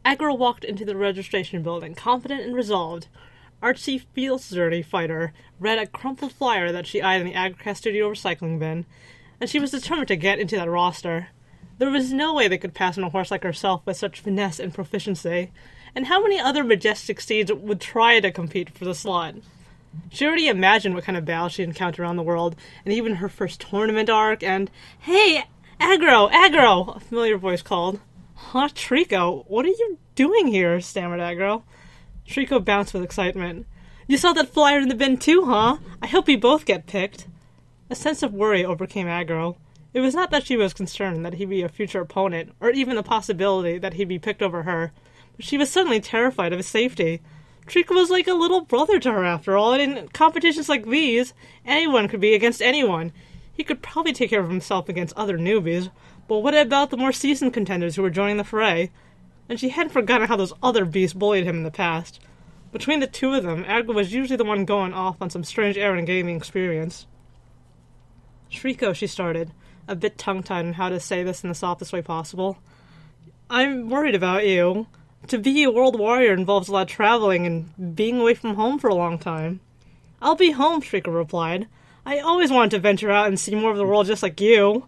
Agro walked into the registration building, confident and resolved. Archie Fieldsdirty Fighter read a crumpled flyer that she eyed in the Agrocast Studio recycling bin, and she was determined to get into that roster. There was no way they could pass on a horse like herself with such finesse and proficiency, and how many other majestic steeds would try to compete for the slot? She already imagined what kind of battles she'd encounter around the world, and even her first tournament arc, and, "Hey, Agro! A familiar voice called. "Huh, Trico, what are you doing here?" stammered Agro. Trico bounced with excitement. "You saw that flyer in the bin too, huh? I hope we both get picked." A sense of worry overcame Agro. It was not that she was concerned that he'd be a future opponent, or even the possibility that he'd be picked over her, but she was suddenly terrified of his safety. Trico was like a little brother to her, after all, and in competitions like these, anyone could be against anyone. He could probably take care of himself against other newbies, but what about the more seasoned contenders who were joining the fray? And she hadn't forgotten how those other beasts bullied him in the past. Between the two of them, Agro was usually the one going off on some strange errand gaming experience. "Trico," she started, a bit tongue-tied on how to say this in the softest way possible. "I'm worried about you. To be a world warrior involves a lot of traveling and being away from home for a long time." "I'll be home," Trico replied. "I always wanted to venture out and see more of the world just like you."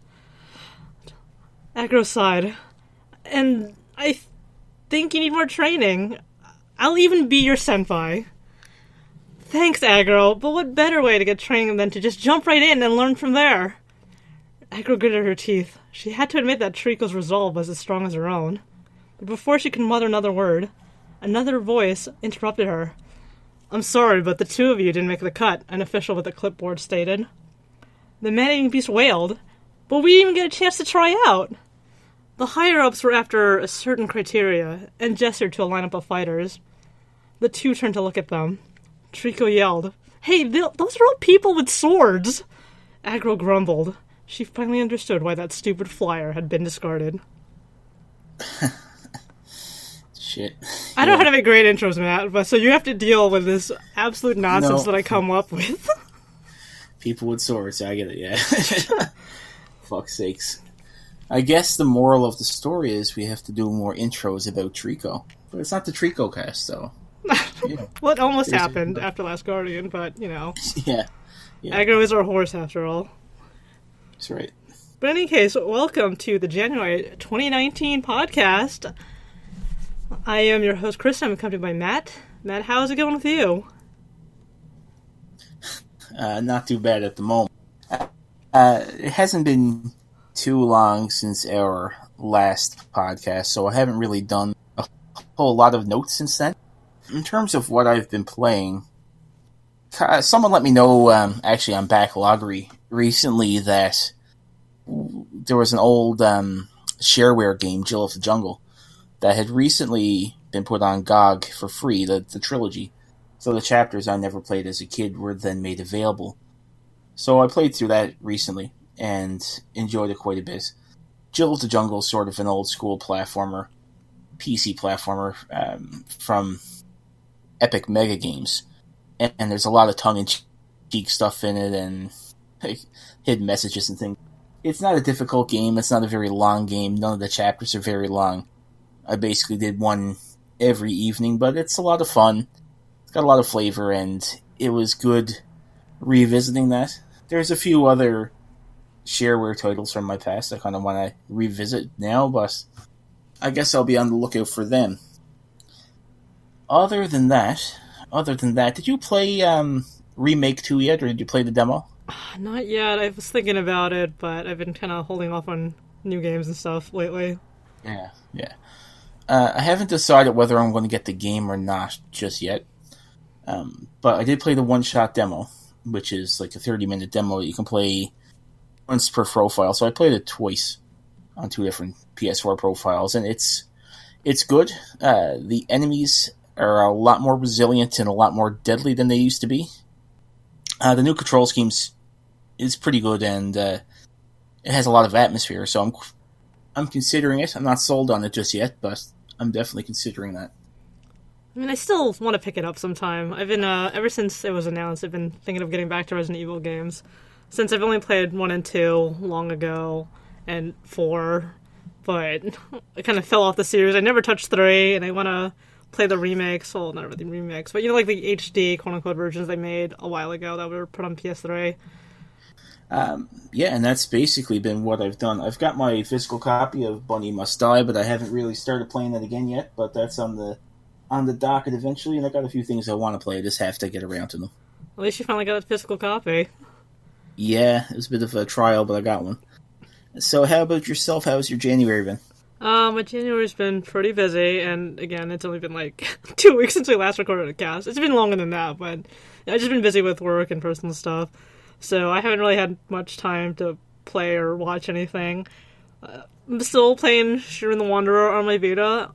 Agro sighed. "And I think you need more training. I'll even be your senpai." "Thanks, Agro, but what better way to get training than to just jump right in and learn from there?" Agro gritted her teeth. She had to admit that Trico's resolve was as strong as her own. But before she could mutter another word, another voice interrupted her. "I'm sorry, but the two of you didn't make the cut," an official with a clipboard stated. The man-eating beast wailed. "But we didn't even get a chance to try out." The higher-ups were after a certain criteria, and gestured to a lineup of fighters. The two turned to look at them. Trico yelled, "Hey, those are all people with swords!" Agro grumbled. She finally understood why that stupid flyer had been discarded. Shit. I don't know how to make great intros, Matt, but so you have to deal with this absolute nonsense that I come up with. People with swords, I get it, yeah. Fuck's sakes. I guess the moral of the story is we have to do more intros about Trico. But it's not the Trico cast, though. Well, it almost happened after Last Guardian, but, you know. Yeah. Agro is our horse, after all. That's right. But in any case, welcome to the January 2019 podcast. I am your host, Chris. I'm accompanied by Matt. Matt, how's it going with you? Not too bad at the moment. It hasn't been too long since our last podcast, so I haven't really done a whole lot of notes since then. In terms of what I've been playing, someone let me know, actually on Backloggery recently, that there was an old shareware game, Jill of the Jungle, that had recently been put on GOG for free, the trilogy. So the chapters I never played as a kid were then made available. So I played through that recently and enjoyed it quite a bit. Jill of the Jungle is sort of an old school platformer, PC platformer from Epic Mega Games. And there's a lot of tongue-in-cheek stuff in it and hidden messages and things. It's not a difficult game. It's not a very long game. None of the chapters are very long. I basically did one every evening, but it's a lot of fun. It's got a lot of flavor, and it was good revisiting that. There's a few other shareware titles from my past I kind of want to revisit now, but I guess I'll be on the lookout for them. Other than that, did you play Remake 2 yet, or did you play the demo? Not yet. I was thinking about it, but I've been kind of holding off on new games and stuff lately. Yeah. I haven't decided whether I'm going to get the game or not just yet. But I did play the one-shot demo, which is like a 30-minute demo that you can play once per profile. So I played it twice on two different PS4 profiles, and it's good. The enemies are a lot more resilient and a lot more deadly than they used to be. The new control schemes is pretty good, and it has a lot of atmosphere, so I'm considering it. I'm not sold on it just yet, but I'm definitely considering that. I mean, I still want to pick it up sometime. I've been, ever since it was announced, I've been thinking of getting back to Resident Evil games. Since I've only played 1 and 2 long ago, and 4, but I kind of fell off the series. I never touched 3, and I want to play the remakes. Well, not really remakes, but like the HD quote-unquote versions they made a while ago that were put on PS3. Yeah, and that's basically been what I've done. I've got my physical copy of Bunny Must Die, but I haven't really started playing that again yet, but that's on the docket eventually, and I got a few things I want to play. I just have to get around to them. At least you finally got a physical copy. Yeah, it was a bit of a trial, but I got one. So how about yourself? How's your January been? My January's been pretty busy, and again, it's only been like 2 weeks since we last recorded a cast. It's been longer than that, but I've just been busy with work and personal stuff. So I haven't really had much time to play or watch anything. I'm still playing Shiren the Wanderer on my Vita.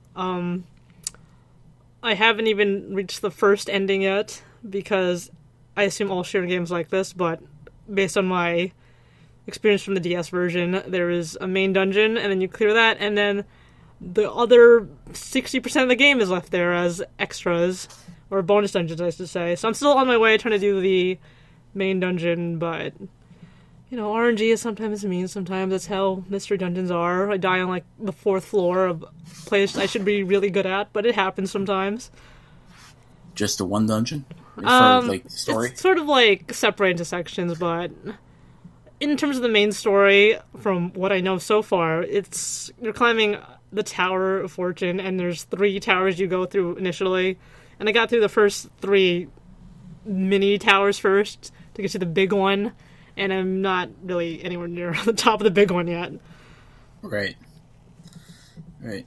I haven't even reached the first ending yet, because I assume all Shiren games like this, but based on my experience from the DS version, there is a main dungeon, and then you clear that, and then the other 60% of the game is left there as extras, or bonus dungeons, I should say. So I'm still on my way trying to do the main dungeon, but RNG is sometimes mean. Sometimes that's how mystery dungeons are. I die on like the 4th floor of a place I should be really good at, but it happens sometimes. Just the one dungeon? As far as, like, the story? It's sort of like separated into sections, but in terms of the main story, from what I know so far, you're climbing the Tower of Fortune, and there's 3 towers you go through initially, and I got through the first 3 mini towers first to get to the big one, and I'm not really anywhere near the top of the big one yet. Right. I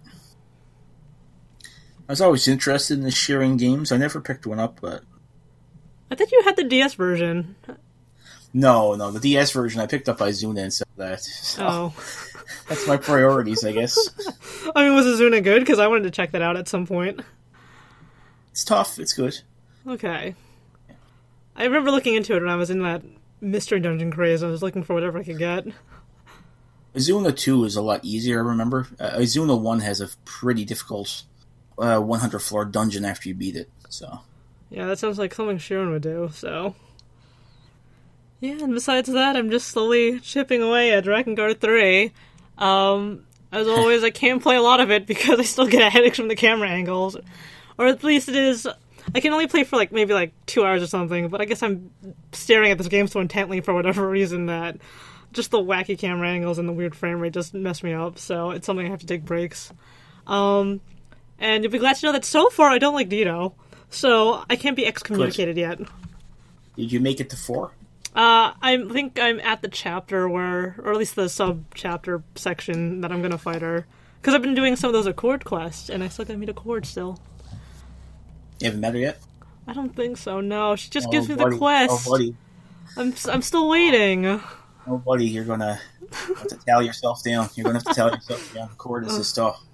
was always interested in the Shiren games. I never picked one up, but... I thought you had the DS version. No, the DS version I picked up Izuna and stuff like that. So oh. That's my priorities, I guess. I mean, was Izuna good? Because I wanted to check that out at some point. It's tough. It's good. Okay. I remember looking into it when I was in that mystery dungeon craze. I was looking for whatever I could get. Izuna 2 is a lot easier, I remember. Izuna 1 has a pretty difficult 100-floor dungeon after you beat it, so... Yeah, that sounds like something Shiren would do, so... Yeah, and besides that, I'm just slowly chipping away at Drakengard 3. As always, I can't play a lot of it because I still get a headache from the camera angles. Or at least it is... I can only play for maybe 2 hours or something, but I guess I'm staring at this game so intently for whatever reason that just the wacky camera angles and the weird frame rate just mess me up, so it's something I have to take breaks. And you'll be glad to know that so far I don't like Dito, so I can't be excommunicated yet. Did you make it to 4? I think I'm at the chapter where, or at least the sub-chapter section that I'm gonna fight her. Because I've been doing some of those Accord quests, and I still gotta meet Accord still. You haven't met her yet? I don't think so, no. She just gives me the quest. Oh, buddy. I'm still waiting. Oh, buddy, you're gonna have to tally yourself down. You're gonna have to tally yourself down. Accord is this stuff.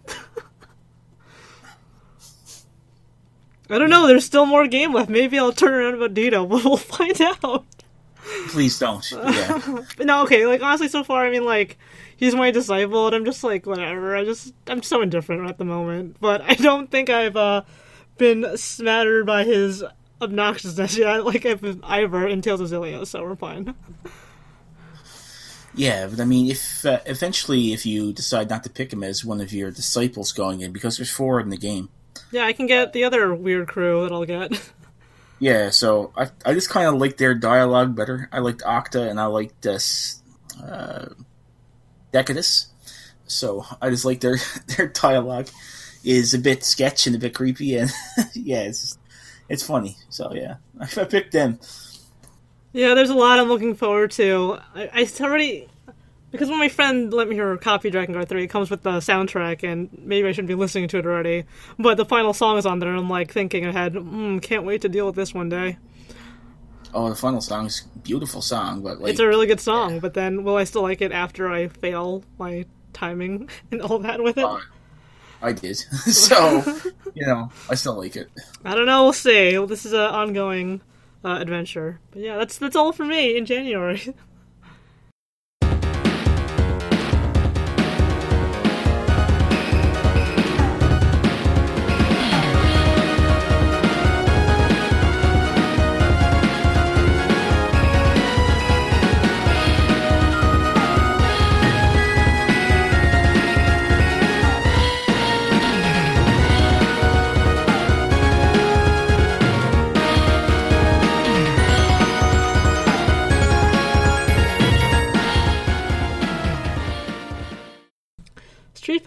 I don't know, there's still more game left. Maybe I'll turn around about Dito, but we'll find out. Please don't. Yeah. No, okay, honestly, so far, he's my disciple, and I'm just whatever. I'm so indifferent at the moment. But I don't think I've, been smattered by his obnoxiousness yet, like Ivor in Tales of Xillia, so we're fine. Yeah, but if eventually if you decide not to pick him as one of your disciples going in, because there's 4 in the game. Yeah, I can get the other weird crew that I'll get. Yeah, so I just kind of like their dialogue better. I liked Octa and I liked Decadus. So I just like their dialogue is a bit sketch and a bit creepy, and yeah, it's funny. So yeah, I picked them. Yeah, there's a lot I'm looking forward to. I already... Because when my friend let me hear a copy of Drakengard 3, it comes with the soundtrack, and maybe I shouldn't be listening to it already. But the final song is on there, and I'm thinking ahead, can't wait to deal with this one day. Oh, the final song's a beautiful song, but it's a really good song, but then will I still like it after I fail my timing and all that with it? I did. So, I still like it. I don't know, we'll see. This is an ongoing adventure. But yeah, that's all for me in January.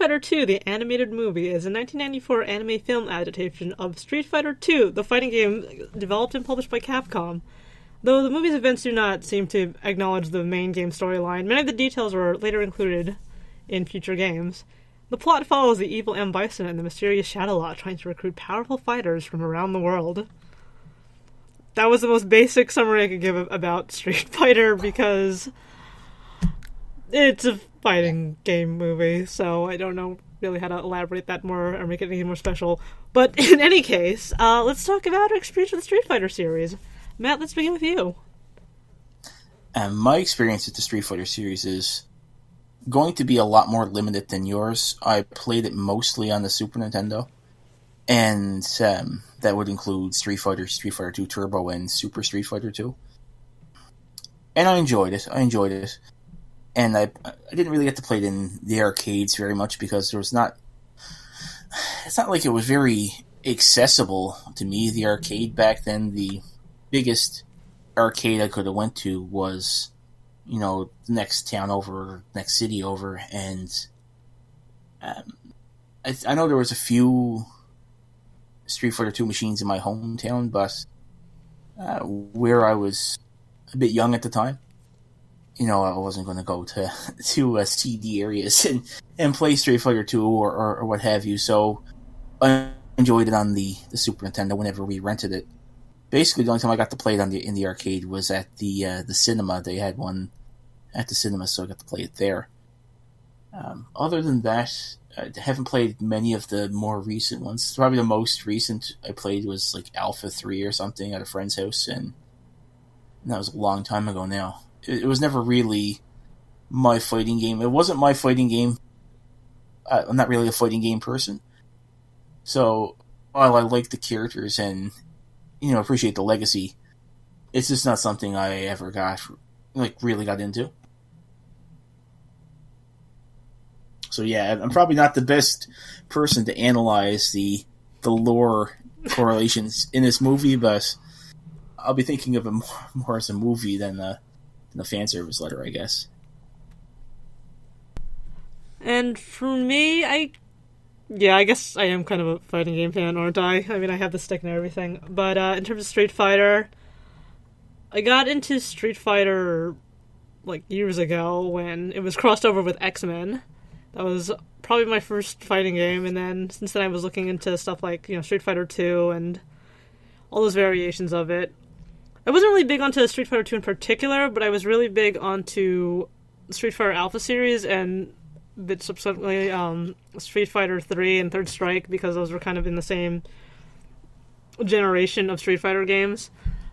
Fighter II, the animated movie, is a 1994 anime film adaptation of Street Fighter II, the fighting game developed and published by Capcom. Though the movie's events do not seem to acknowledge the main game storyline, many of the details were later included in future games. The plot follows the evil M. Bison and the mysterious Shadowlot trying to recruit powerful fighters from around the world. That was the most basic summary I could give about Street Fighter, because it's a fighting game movie, so I don't know really how to elaborate that more or make it any more special. But in any case, let's talk about our experience with the Street Fighter series. Matt, let's begin with you. My experience with the Street Fighter series is going to be a lot more limited than yours. I played it mostly on the Super Nintendo, and that would include Street Fighter 2 Turbo, and Super Street Fighter 2. And I enjoyed it. And I didn't really get to play it in the arcades very much because there was not... It's not like it was very accessible to me, the arcade back then. The biggest arcade I could have went to was, the next town over, next city over, and I know there was a few Street Fighter 2 machines in my hometown, but where I was a bit young at the time, I wasn't going to go to CD areas and play Street Fighter 2 or what have you, so I enjoyed it on the Super Nintendo whenever we rented it. Basically, the only time I got to play it in the arcade was at the cinema. They had one at the cinema, so I got to play it there. Other than that, I haven't played many of the more recent ones. Probably the most recent I played was like Alpha 3 or something at a friend's house, and that was a long time ago now. It was never really my fighting game. It wasn't my fighting game. I'm not really a fighting game person. So, while I like the characters and appreciate the legacy, it's just not something I ever really got into. So yeah, I'm probably not the best person to analyze the lore correlations in this movie, but I'll be thinking of it more as a movie than a fan service letter, I guess. And for me, I guess I am kind of a fighting game fan, aren't I? I mean, I have the stick and everything. But in terms of Street Fighter, I got into Street Fighter years ago when it was crossed over with X-Men. That was probably my first fighting game, and then since then I was looking into stuff like Street Fighter 2 and all those variations of it. I wasn't really big onto Street Fighter 2 in particular, but I was really big onto Street Fighter Alpha series and bit subsequently Street Fighter 3 and Third Strike, because those were kind of in the same generation of Street Fighter games.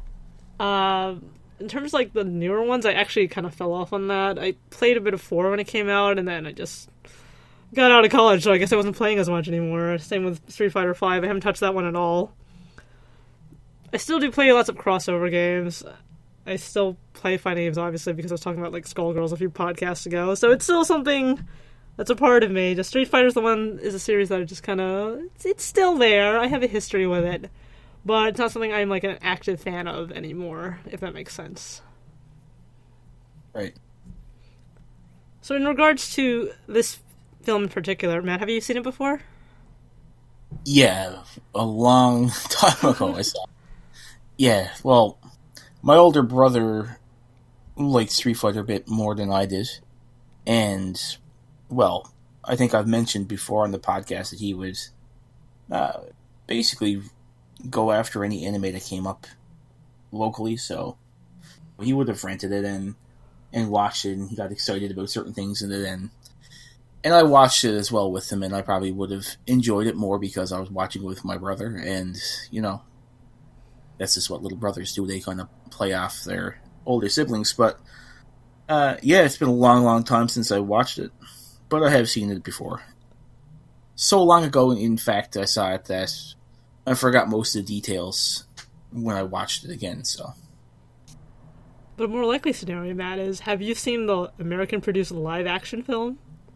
In terms of the newer ones, I actually kind of fell off on that. I played a bit of 4 when it came out, and then I just got out of college, so I guess I wasn't playing as much anymore. Same with Street Fighter 5, I haven't touched that one at all. I still do play lots of crossover games. I still play fighting games, obviously, because I was talking about Skullgirls a few podcasts ago, so it's still something that's a part of me. Just Street Fighter's is a series that I just kind of... It's still there. I have a history with it. But it's not something I'm an active fan of anymore, if that makes sense. Right. So in regards to this film in particular, Matt, have you seen it before? Yeah, a long time ago I saw it. Yeah, well, my older brother liked Street Fighter a bit more than I did. And, well, I think I've mentioned before on the podcast that he would basically go after any anime that came up locally, so he would have rented it and watched it, and he got excited about certain things in it, and I watched it as well with him, and I probably would have enjoyed it more because I was watching it with my brother, and, that's just what little brothers do. They kind of play off their older siblings, but, yeah, it's been a long, long time since I watched it, but I have seen it before. So long ago, in fact, I saw it that I forgot most of the details when I watched it again, so. But a more likely scenario, Matt, is have you seen the American-produced live-action film?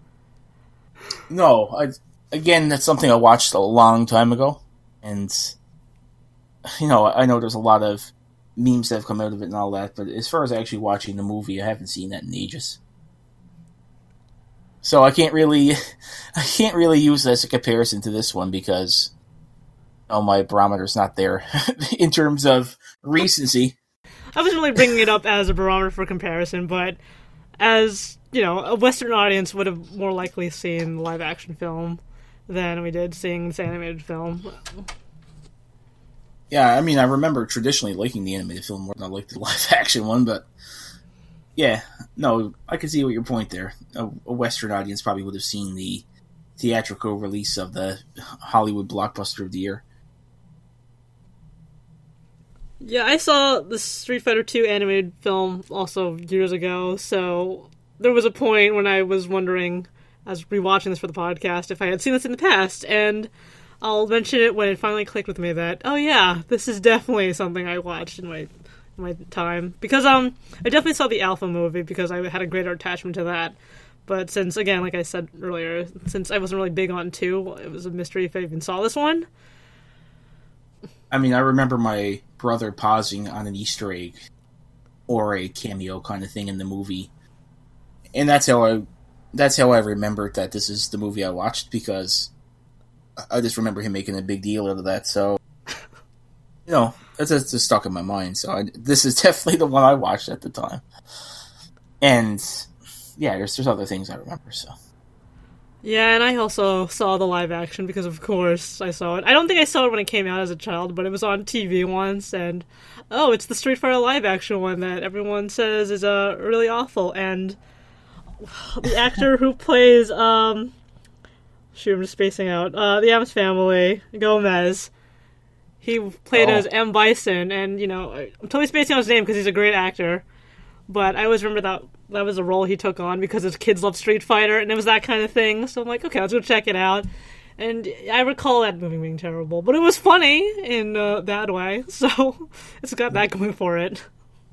No. Again, that's something I watched a long time ago, and, I know there's a lot of memes that have come out of it and all that, but as far as actually watching the movie, I haven't seen that in ages. So I can't really use this as a comparison to this one because my barometer's not there in terms of recency. I wasn't really bringing it up as a barometer for comparison, but as, a Western audience would have more likely seen the live-action film than we did seeing this animated film. Yeah, I mean, I remember traditionally liking the animated film more than I liked the live-action one, but yeah, no, I can see your point there. A Western audience probably would have seen the theatrical release of the Hollywood blockbuster of the year. Yeah, I saw the Street Fighter II animated film also years ago, so there was a point when I was wondering, I was rewatching this for the podcast, if I had seen this in the past, and I'll mention it when it finally clicked with me that, oh yeah, this is definitely something I watched in my time. Because I definitely saw the Alpha movie because I had a greater attachment to that. But since, again, like I said earlier, since I wasn't really big on 2, it was a mystery if I even saw this one. I mean, I remember my brother pausing on an Easter egg or a cameo kind of thing in the movie. And that's how I remembered that this is the movie I watched, because I just remember him making a big deal out of that. So, it's just stuck in my mind. So this is definitely the one I watched at the time. And yeah, there's other things I remember. So yeah, and I also saw the live action because, of course, I saw it. I don't think I saw it when it came out as a child, but it was on TV once, and it's the Street Fighter live action one that everyone says is really awful. And the actor who plays I'm just spacing out the Addams Family, Gomez. He played as M. Bison, and I'm totally spacing out his name because he's a great actor. But I always remember that was a role he took on because his kids love Street Fighter, and it was that kind of thing. So I'm like, okay, let's go check it out. And I recall that movie being terrible, but it was funny in a bad way. So it's got that going for it.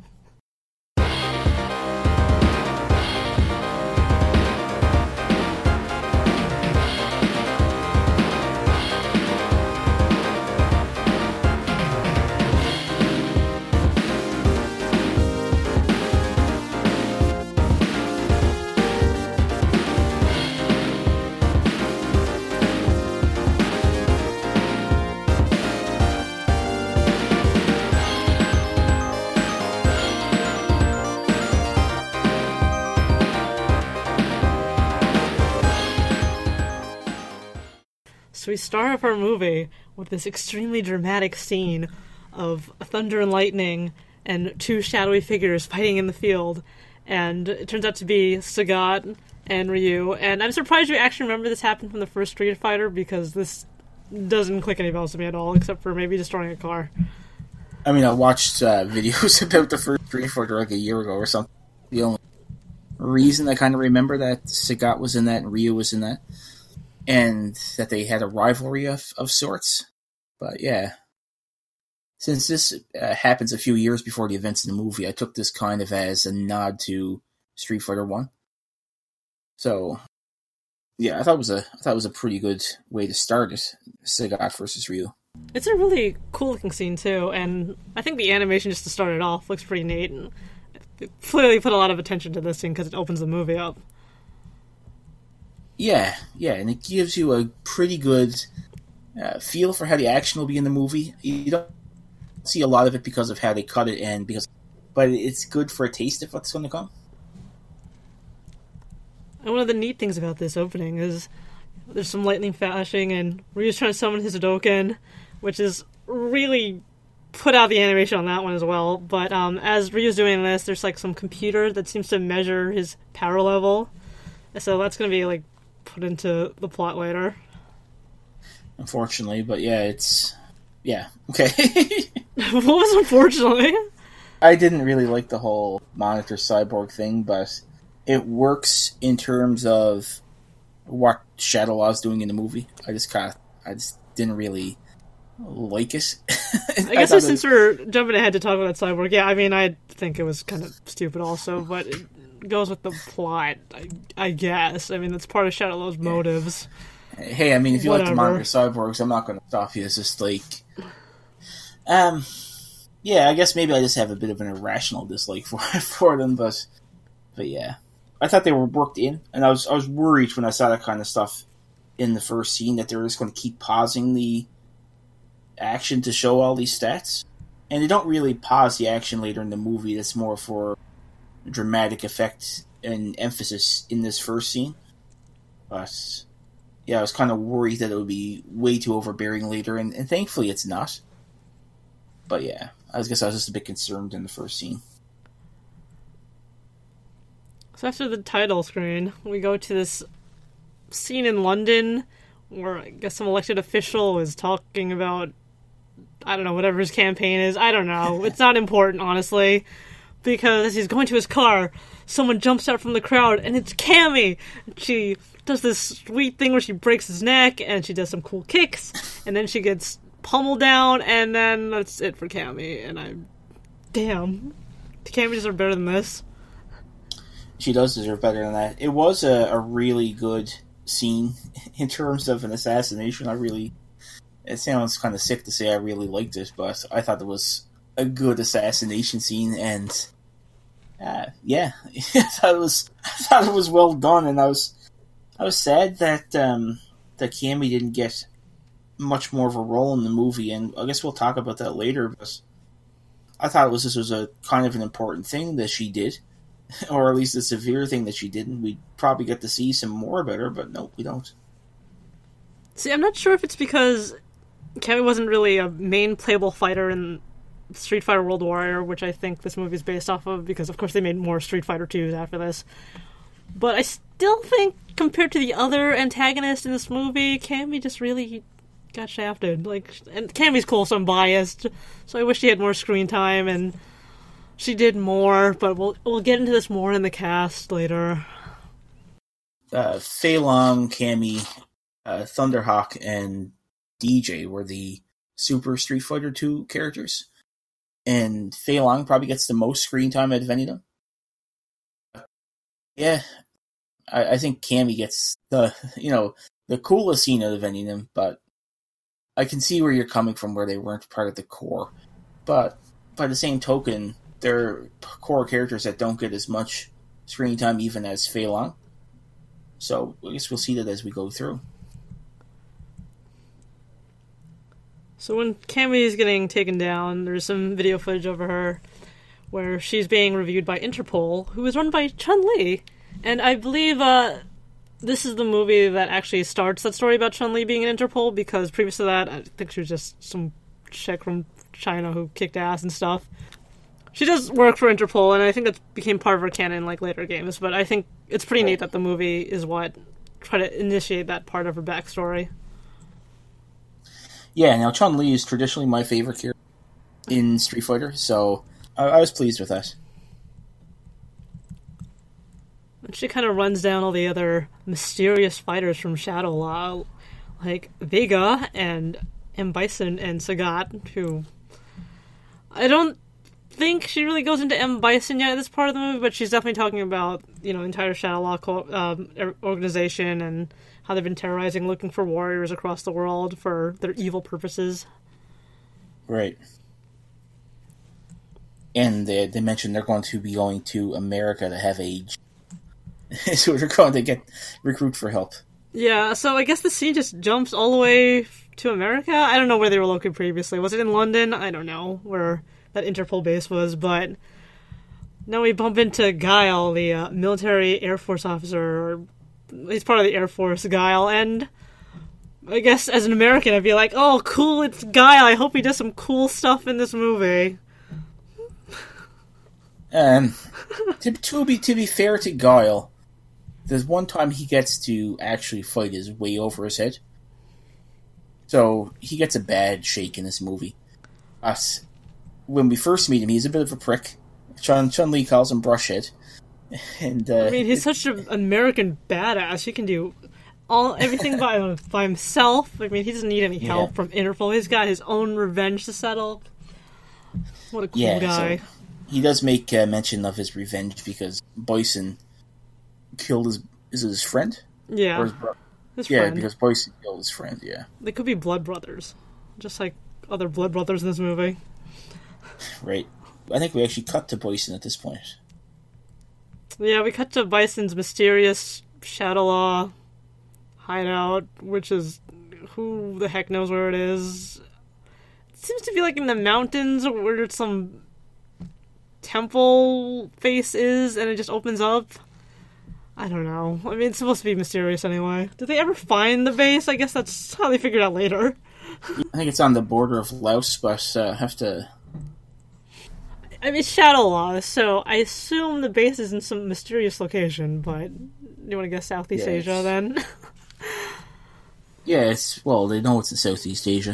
So we start off our movie with this extremely dramatic scene of thunder and lightning and 2 shadowy figures fighting in the field. And it turns out to be Sagat and Ryu. And I'm surprised you actually remember this happened from the first Street Fighter, because this doesn't click any bells to me at all, except for maybe destroying a car. I mean, I watched videos about the first Street Fighter like a year ago or something. The only reason I kind of remember that Sagat was in that and Ryu was in that, and that they had a rivalry of sorts. But yeah, since this happens a few years before the events in the movie, I took this kind of as a nod to Street Fighter 1. So yeah, I thought it was a pretty good way to start it, Sagat versus Ryu. It's a really cool looking scene too, and I think the animation just to start it off looks pretty neat, and they clearly put a lot of attention to this scene because it opens the movie up. Yeah, and it gives you a pretty good feel for how the action will be in the movie. You don't see a lot of it because of how they cut it, but it's good for a taste of what's going to come. And one of the neat things about this opening is there's some lightning flashing, and Ryu's trying to summon his Hadouken, which is really put out the animation on that one as well. But as Ryu's doing this, there's like some computer that seems to measure his power level. So that's going to be like put into the plot later. Unfortunately, but yeah, okay. What was unfortunately? I didn't really like the whole monitor cyborg thing, but it works in terms of what Shadow Law's doing in the movie. I just didn't really like it. I guess since we're jumping ahead to talk about Cyborg, yeah, I mean, I think it was kind of stupid also, but it goes with the plot, I guess. I mean, that's part of Shadow Law's motives. Hey, I mean, if you like to monitor cyborgs, I'm not going to stop you. It's just like, yeah, I guess maybe I just have a bit of an irrational dislike for them, but yeah. I thought they were worked in, and I was worried when I saw that kind of stuff in the first scene that they were just going to keep pausing the action to show all these stats. And they don't really pause the action later in the movie. That's more for dramatic effect and emphasis in this first scene. But yeah, I was kind of worried that it would be way too overbearing later, and thankfully it's not. But yeah, I guess I was just a bit concerned in the first scene. So after the title screen, we go to this scene in London where I guess some elected official is talking about, I don't know, whatever his campaign is. I don't know. It's not important, honestly. Because as he's going to his car, someone jumps out from the crowd, and it's Cammy! She does this sweet thing where she breaks his neck, and she does some cool kicks, and then she gets pummeled down, and then that's it for Cammy. And damn. Cammy deserves better than this. She does deserve better than that. It was a really good scene in terms of an assassination. It sounds kind of sick to say I really liked it, but I thought it was a good assassination scene, and yeah, I thought it was well done, and I was sad that Cammy didn't get much more of a role in the movie, and I guess we'll talk about that later. But I thought this was a kind of an important thing that she did, or at least a severe thing that she did, and we'd probably get to see some more about her, but no, we don't. See, I'm not sure if it's because Cammy wasn't really a main playable fighter in Street Fighter World Warrior, which I think this movie is based off of, because of course they made more Street Fighter 2s after this. But I still think, compared to the other antagonists in this movie, Cammy just really got shafted. And Cammy's cool, so I'm biased. So I wish she had more screen time, and she did more, but we'll get into this more in the cast later. Fei Long, Cammy, Thunderhawk, and DJ were the Super Street Fighter 2 characters. And Fei Long probably gets the most screen time out of any of them. Yeah, I think Cammy gets the coolest scene out of any of them, but I can see where you're coming from, where they weren't part of the core. But by the same token, they're core characters that don't get as much screen time even as Fei Long. So I guess we'll see that as we go through. So when Cammy is getting taken down, there's some video footage of her where she's being reviewed by Interpol, who is run by Chun-Li. And I believe this is the movie that actually starts that story about Chun-Li being in Interpol, because previous to that, I think she was just some chick from China who kicked ass and stuff. She does work for Interpol, and I think that became part of her canon in later games, but I think it's pretty neat that the movie is what tried to initiate that part of her backstory. Yeah, now Chun-Li is traditionally my favorite character in Street Fighter, so I was pleased with that. And she kind of runs down all the other mysterious fighters from Shadow Law, like Vega and M. Bison and Sagat, who I don't think she really goes into M. Bison yet at this part of the movie, but she's definitely talking about, entire Shadow Law organization and how they've been terrorizing, looking for warriors across the world for their evil purposes. Right. And they mentioned they're going to be going to America to have age. So they're going to recruit for help. Yeah, so I guess the scene just jumps all the way to America? I don't know where they were located previously. Was it in London? I don't know where that Interpol base was, but now we bump into Guile, the military Air Force officer. He's part of the Air Force, Guile, and I guess as an American I'd be like, oh, cool, it's Guile. I hope he does some cool stuff in this movie. To be fair to Guile, there's one time he gets to actually fight is way over his head. So he gets a bad shake in this movie. When we first meet him, he's a bit of a prick. Chun-Li calls him brushhead. And he's such an American badass. He can do everything by himself. He doesn't need any help from Interpol. He's got his own revenge to settle. What a cool guy. So he does make mention of his revenge because Bison killed his friend? Yeah. Or his brother? His friend. Yeah, because Bison killed his friend, yeah. They could be blood brothers. Just like other blood brothers in this movie. Right. I think we actually cut to Bison at this point. Yeah, we cut to Bison's mysterious Shadowlaw hideout, which is who the heck knows where it is. It seems to be like in the mountains where some temple face is, and it just opens up. I don't know. I mean, it's supposed to be mysterious anyway. Did they ever find the base? I guess that's how they figured out later. I think it's on the border of Laos, but have to... I mean, Shadowlaw, so I assume the base is in some mysterious location, but you want to guess Southeast Asia, then? Yeah, well, they know it's in Southeast Asia.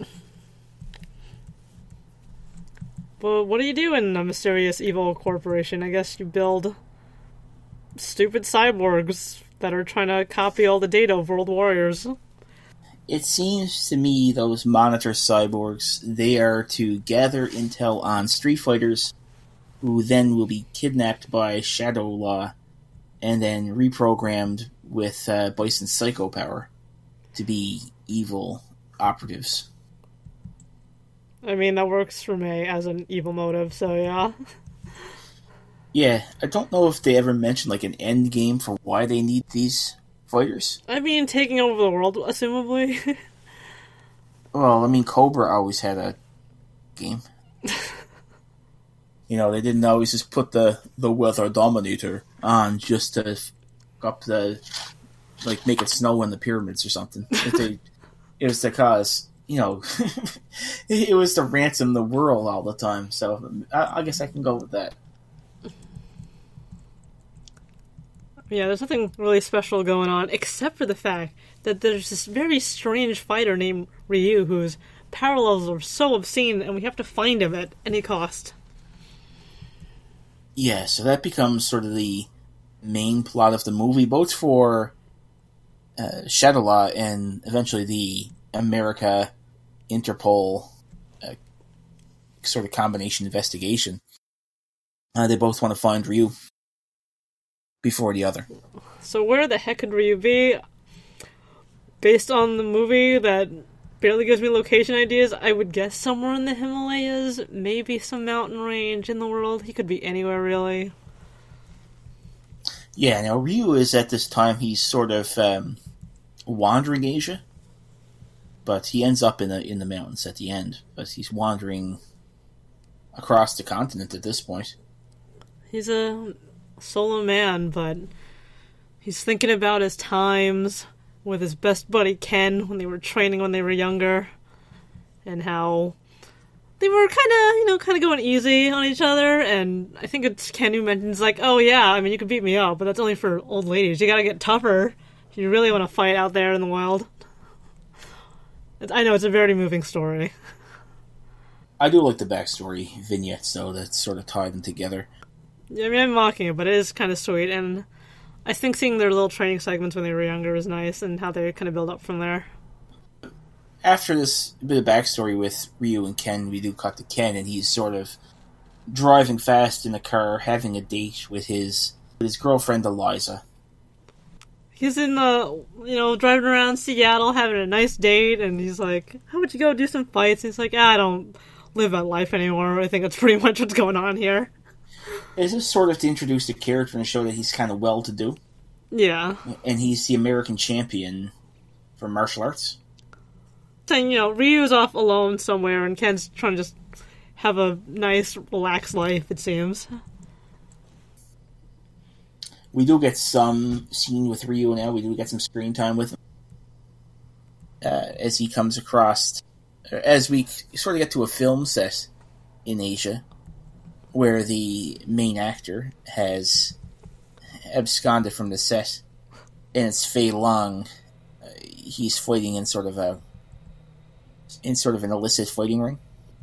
Well, what do you do in a mysterious evil corporation? I guess you build stupid cyborgs that are trying to copy all the data of World Warriors. It seems to me those monitor cyborgs, they are to gather intel on Street Fighters, who then will be kidnapped by Shadowlaw and then reprogrammed with Bison's psycho power to be evil operatives. I mean, that works for me as an evil motive, so yeah. Yeah, I don't know if they ever mentioned like an end game for why they need these fighters. I mean, taking over the world, assumably. Well, I mean, Cobra always had a game. You know, they didn't always just put the Weather Dominator on just to up the, like, make it snow in the pyramids or something. It was to cause, you know, it was to ransom the world all the time. So I guess I can go with that. Yeah, there's nothing really special going on, except for the fact that there's this very strange fighter named Ryu whose parallels are so obscene, and we have to find him at any cost. Yeah, so that becomes sort of the main plot of the movie, both for Shadowlaw and eventually the America Interpol sort of combination investigation. They both want to find Ryu before the other. So where the heck could Ryu be? Based on the movie that barely gives me location ideas, I would guess somewhere in the Himalayas, maybe some mountain range in the world. He could be anywhere, really. Yeah, now Ryu is at this time, he's sort of wandering Asia, but he ends up in the mountains at the end. But he's wandering across the continent at this point. He's a solo man, but he's thinking about his times with his best buddy Ken when they were training when they were younger, and how they were kind of going easy on each other. And I think it's Ken who mentions, like, oh yeah, I mean, you could beat me up, but that's only for old ladies. You gotta get tougher if you really want to fight out there in the wild. I know, it's a very moving story. I do like the backstory vignettes, though, that sort of tie them together. Yeah, I mean, I'm mocking it, but it is kind of sweet, and I think seeing their little training segments when they were younger is nice, and how they kind of build up from there. After this bit of backstory with Ryu and Ken, we do cut to Ken, and he's sort of driving fast in a car, having a date with his girlfriend Eliza. He's in driving around Seattle, having a nice date, and he's like, how would you go do some fights? And he's like, I don't live that life anymore. I think that's pretty much what's going on here. Is this sort of to introduce the character and show that he's kind of well-to-do? Yeah. And he's the American champion for martial arts? Saying, Ryu's off alone somewhere, and Ken's trying to just have a nice, relaxed life, it seems. We do get some scene with Ryu now. We do get some screen time with him. As he comes across... As we sort of get to a film set in Asia, where the main actor has absconded from the set, and it's Fei Long. He's fighting in sort of an illicit fighting ring.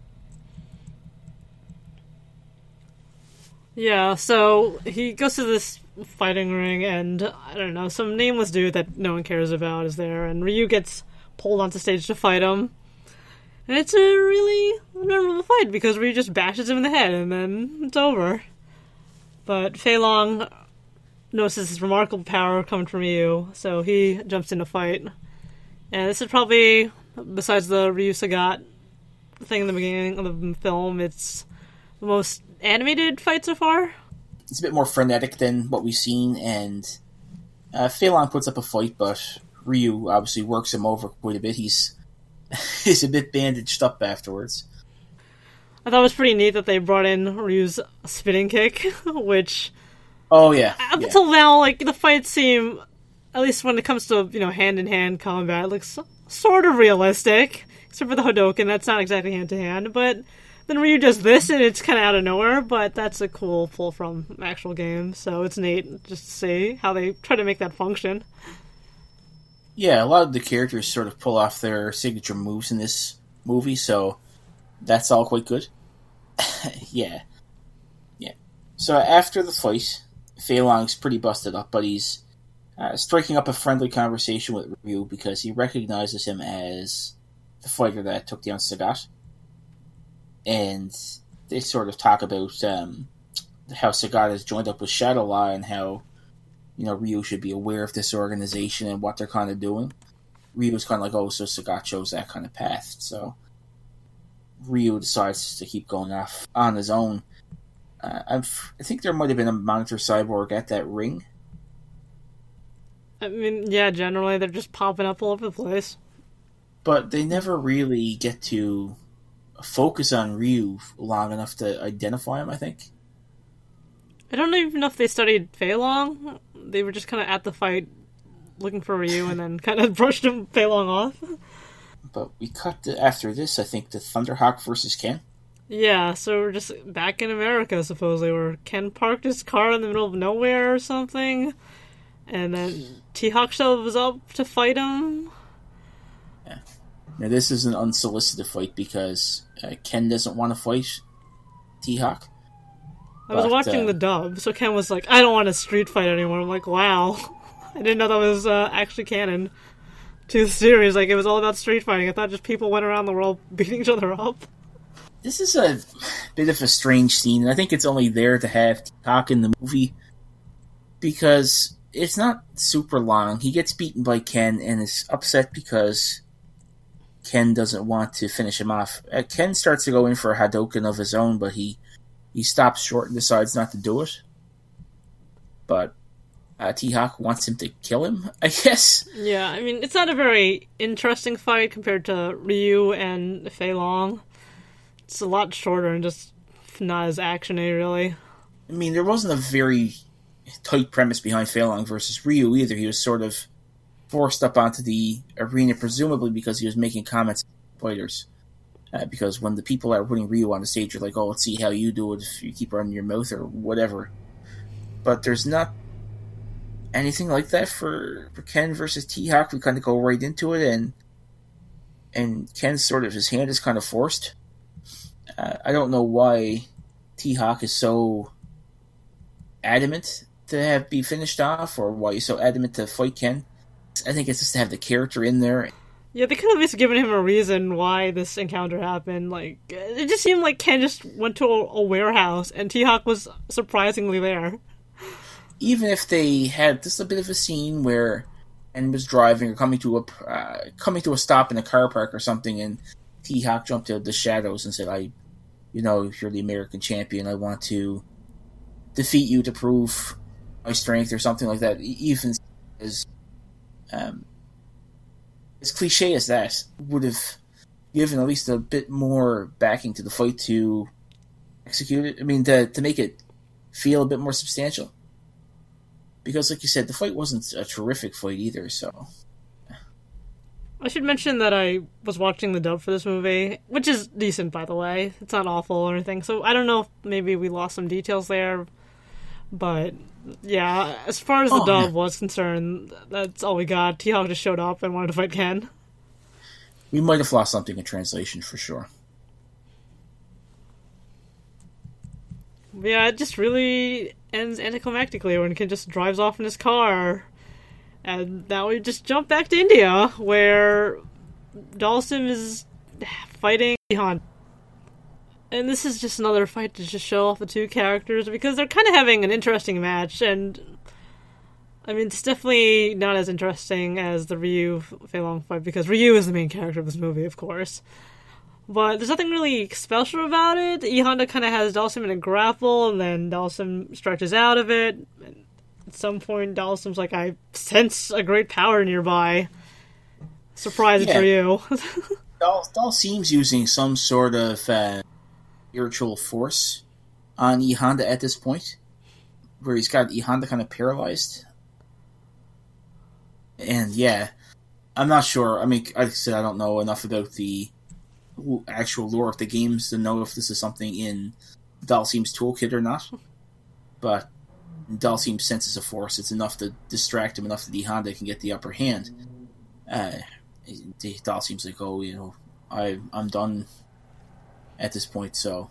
Yeah, so he goes to this fighting ring, and I don't know, some nameless dude that no one cares about is there, and Ryu gets pulled onto stage to fight him. And it's a really memorable fight because Ryu just bashes him in the head and then it's over. But Fei Long notices his remarkable power coming from Ryu, so he jumps in to fight. And this is probably, besides the Ryu Sagat thing in the beginning of the film, it's the most animated fight so far. it's a bit more frenetic than what we've seen, and Fei Long puts up a fight, but Ryu obviously works him over quite a bit. He's a bit bandaged up afterwards. I thought it was pretty neat that they brought in Ryu's spinning kick, which... Oh, yeah. Up until now, like, the fights seem, at least when it comes to, hand-in-hand combat, like, sort of realistic. Except for the Hadoken, that's not exactly hand-to-hand, but then Ryu does this, and it's kind of out of nowhere, but that's a cool pull from actual game, so it's neat just to see how they try to make that function. Yeah, a lot of the characters sort of pull off their signature moves in this movie, so that's all quite good. Yeah. So after the fight, Fei Long's pretty busted up, but he's striking up a friendly conversation with Ryu because he recognizes him as the fighter that took down Sagat. And they sort of talk about how Sagat has joined up with Shadowlaw and how, Ryu should be aware of this organization and what they're kind of doing. Ryu's kind of like, oh, so Sagat chose that kind of path. So Ryu decides to keep going off on his own. I think there might have been a Monitor Cyborg at that ring. I mean, yeah, generally they're just popping up all over the place. But they never really get to focus on Ryu long enough to identify him, I think. I don't even know if they studied Fei Long. They were just kind of at the fight looking for Ryu and then kind of brushed Fei Long off. But we cut after this, I think, to Thunderhawk versus Ken. Yeah, so we're just back in America, supposedly, where Ken parked his car in the middle of nowhere or something, and then T-Hawk shows up to fight him. Yeah. Now, this is an unsolicited fight because Ken doesn't want to fight T-Hawk. I was watching the dub, so Ken was like, I don't want a street fight anymore. I'm like, wow. I didn't know that was actually canon to the series. Like, it was all about street fighting. I thought just people went around the world beating each other up. This is a bit of a strange scene, and I think it's only there to have T-Hawk in the movie because it's not super long. He gets beaten by Ken and is upset because Ken doesn't want to finish him off. Ken starts to go in for a Hadoken of his own, but he stops short and decides not to do it. But T-Hawk wants him to kill him, I guess. Yeah, I mean, it's not a very interesting fight compared to Ryu and Fei Long. It's a lot shorter and just not as actiony, really. I mean, there wasn't a very tight premise behind Fei Long versus Ryu either. He was sort of forced up onto the arena, presumably because he was making comments to fighters. Because when the people are putting Ryu on the stage, you're like, oh, let's see how you do it if you keep running your mouth or whatever. But there's not anything like that for Ken versus T-Hawk. We kind of go right into it, and Ken's sort of, his hand is kind of forced. I don't know why T-Hawk is so adamant to be finished off, or why he's so adamant to fight Ken. I think it's just to have the character in there. Yeah, they could have at least given him a reason why this encounter happened. Like, it just seemed like Ken just went to a warehouse, and T-Hawk was surprisingly there. Even if they had just a bit of a scene where Ken was driving or coming to a stop in a car park or something, and T-Hawk jumped out of the shadows and said, if you're the American champion, I want to defeat you to prove my strength or something like that. Even as cliche as that, would have given at least a bit more backing to the fight to execute it. I mean, to make it feel a bit more substantial. Because, like you said, the fight wasn't a terrific fight either, so... I should mention that I was watching the dub for this movie, which is decent, by the way. It's not awful or anything, so I don't know if maybe we lost some details there. But, yeah, as far as the dub was concerned, that's all we got. T-Hawk just showed up and wanted to fight Ken. We might have lost something in translation, for sure. Yeah, it just really ends anticlimactically when Ken just drives off in his car. And now we just jump back to India, where Dhalsim is fighting Jihan. And this is just another fight to just show off the two characters, because they're kind of having an interesting match, and I mean, it's definitely not as interesting as the Ryu Fei Long fight, because Ryu is the main character of this movie, of course. But there's nothing really special about it. E Honda kind of has Dhalsim in a grapple, and then Dhalsim stretches out of it. And at some point, Dhalsim's like, I sense a great power nearby. Surprise for you. Dhalsim's using some sort of spiritual force on E Honda at this point, where he's got E Honda kind of paralyzed. And yeah, I'm not sure. I mean, like I said, I don't know enough about the actual lore of the games to know if this is something in Dhalsim's toolkit or not. But Dhalsim senses a force. It's enough to distract him enough that E Honda can get the upper hand. Dhalsim's like, oh, you know, I'm done at this point, so...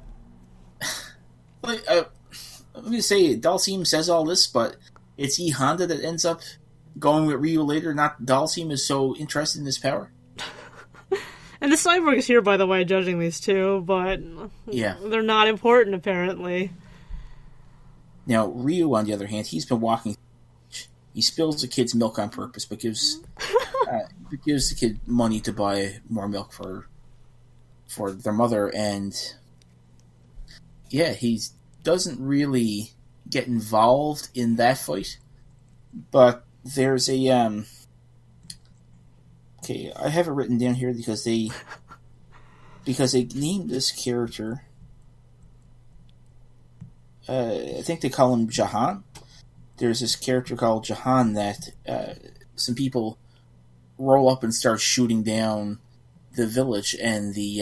let me say, Dhalsim says all this, but it's E Honda that ends up going with Ryu later, not Dhalsim is so interested in his power. And the Cyborg is here, by the way, judging these two, but yeah, they're not important, apparently. Now, Ryu, on the other hand, he's been walking. He spills the kid's milk on purpose, but gives the kid money to buy more milk for their mother, and yeah, he doesn't really get involved in that fight. But there's a okay, I have it written down here because they named this character. I think they call him Jahan. There's this character called Jahan that some people roll up and start shooting down the village, and the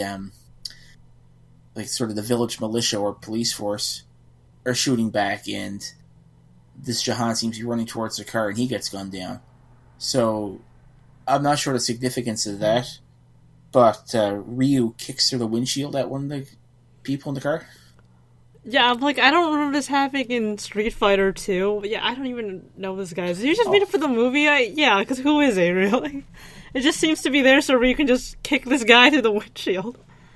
like sort of the village militia or police force are shooting back, and this Jahan seems to be running towards the car, and he gets gunned down. So I'm not sure the significance of that, but Ryu kicks through the windshield at one of the people in the car. Yeah, I'm like, I don't remember this happening in Street Fighter 2. But yeah, I don't even know this guy. Did you just made it for the movie? Yeah, because who is he, really? It just seems to be there so Ryu can just kick this guy through the windshield.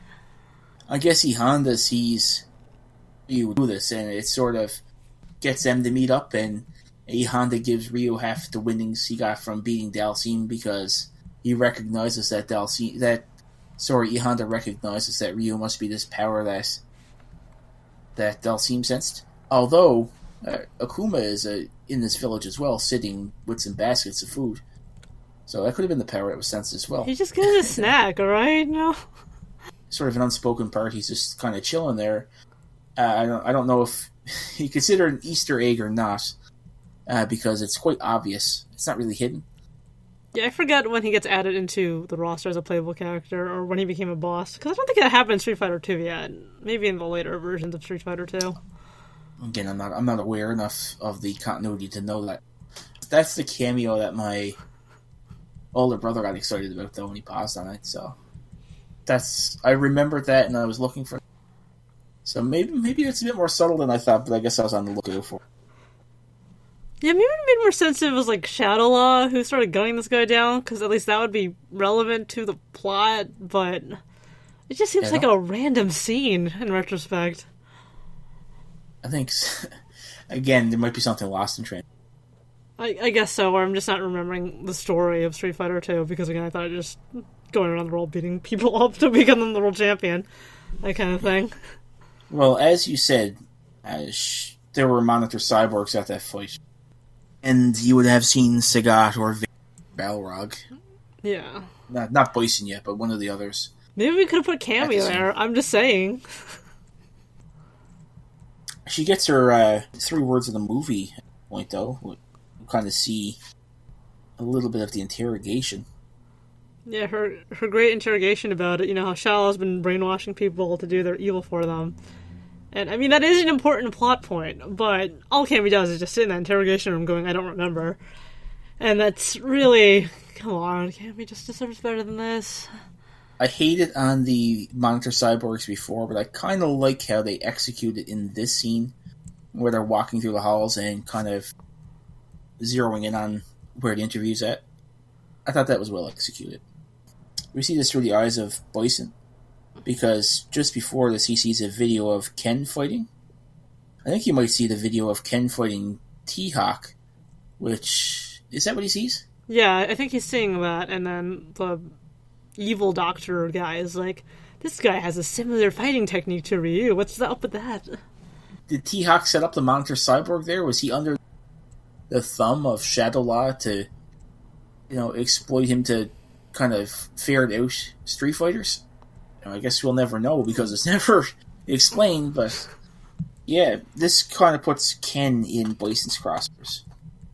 I guess E Honda sees Ryu do this, and it sort of gets them to meet up, and E Honda gives Ryu half the winnings he got from beating Dhalsim because he recognizes that E Honda recognizes that Ryu must be this power that Dhalsim sensed. Although Akuma is in this village as well, sitting with some baskets of food. So that could have been the power that was sensed as well. He just got a snack, alright? No. Sort of an unspoken part. He's just kind of chilling there. I don't know if he considered an Easter egg or not, because it's quite obvious. It's not really hidden. Yeah, I forget when he gets added into the roster as a playable character, or when he became a boss. Because I don't think that happened in Street Fighter 2 yet. Maybe in the later versions of Street Fighter 2. Again, I'm not aware enough of the continuity to know that. That's the cameo that my older brother got excited about, though, when he paused on it. So I remembered that, and I was looking for. So maybe it's a bit more subtle than I thought, but I guess I was on the lookout for. Yeah, maybe it made more sense if it was like Shadowlaw who started gunning this guy down, because at least that would be relevant to the plot, but it just seems like a random scene in retrospect. I think, again, there might be something lost in translation. I guess so, or I'm just not remembering the story of Street Fighter 2, because again, I thought it was just going around the world beating people up to become the world champion, that kind of thing. Well, as you said, there were monitor cyborgs at that fight. And you would have seen Sagat or Balrog. Yeah. Not Bison yet, but one of the others. Maybe we could have put Cammy there. I'm just saying. She gets her 3 words of the movie at the point, though. We'll kind of see a little bit of the interrogation. Yeah, her great interrogation about it. You know, how Shallow's been brainwashing people to do their evil for them. And, I mean, that is an important plot point, but all Cammy does is just sit in that interrogation room going, I don't remember. And that's really... Come on, Cammy just deserves better than this. I hated on the monitor cyborgs before, but I kind of like how they execute it in this scene, where they're walking through the halls and kind of zeroing in on where the interview's at. I thought that was well executed. We see this through the eyes of Bison, because just before this he sees a video of Ken fighting. I think you might see the video of Ken fighting T-Hawk, which... Is that what he sees? Yeah, I think he's seeing that, and then the evil doctor guy is like, this guy has a similar fighting technique to Ryu. What's up with that? Did T-Hawk set up the Monitor Cyborg there? Was he under the thumb of Shadowlaw to, exploit him to kind of ferret out Street Fighters? I guess we'll never know because it's never explained, but yeah, this kind of puts Ken in Bison's crosshairs.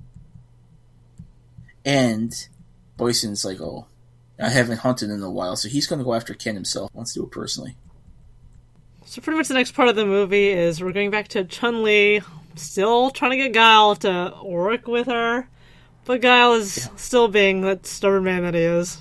And Bison's like, oh, I haven't hunted in a while, so he's going to go after Ken himself. Wants to do it personally. So pretty much the next part of the movie is we're going back to Chun-Li, still trying to get Guile to work with her, but Guile is still being that stubborn man that he is.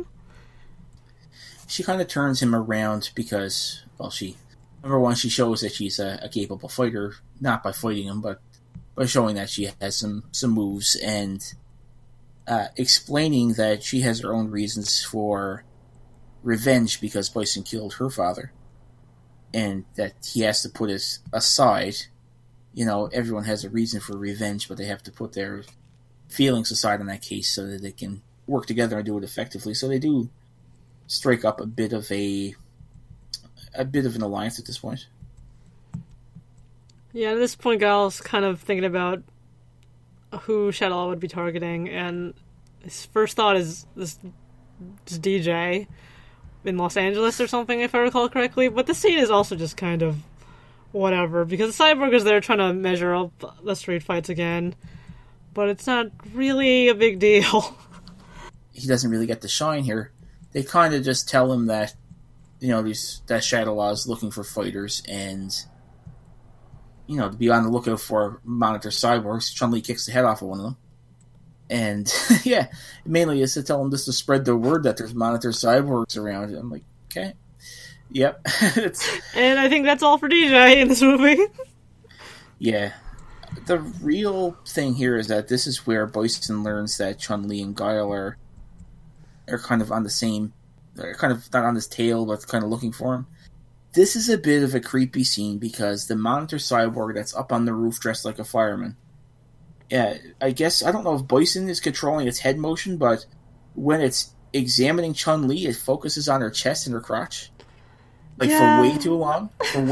She kind of turns him around because, well, number one, she shows that she's a capable fighter, not by fighting him, but by showing that she has some moves, and explaining that she has her own reasons for revenge because Bison killed her father, and that he has to put it aside. Everyone has a reason for revenge, but they have to put their feelings aside in that case so that they can work together and do it effectively. So they do strike up a bit of an alliance at this point. Yeah, at this point, Guile's kind of thinking about who Shadowlaw would be targeting, and his first thought is this DJ in Los Angeles or something, if I recall correctly. But the scene is also just kind of whatever, because the Cyborg is there trying to measure up the street fights again, but it's not really a big deal. He doesn't really get to shine here. They kind of just tell him that, that Shadowlaw is looking for fighters, and, to be on the lookout for Monitor Cyborgs. Chun-Li kicks the head off of one of them. And, yeah, mainly is to tell him just to spread the word that there's Monitor Cyborgs around. I'm like, okay. Yep. And I think that's all for DJ in this movie. Yeah. The real thing here is that this is where Bison learns that Chun-Li and Guile are kind of on the same... They're kind of not on his tail, but kind of looking for him. This is a bit of a creepy scene because the Monitor Cyborg that's up on the roof dressed like a fireman. Yeah, I guess, I don't know if Bison is controlling its head motion, but when it's examining Chun-Li, it focuses on her chest and her crotch. For way too long.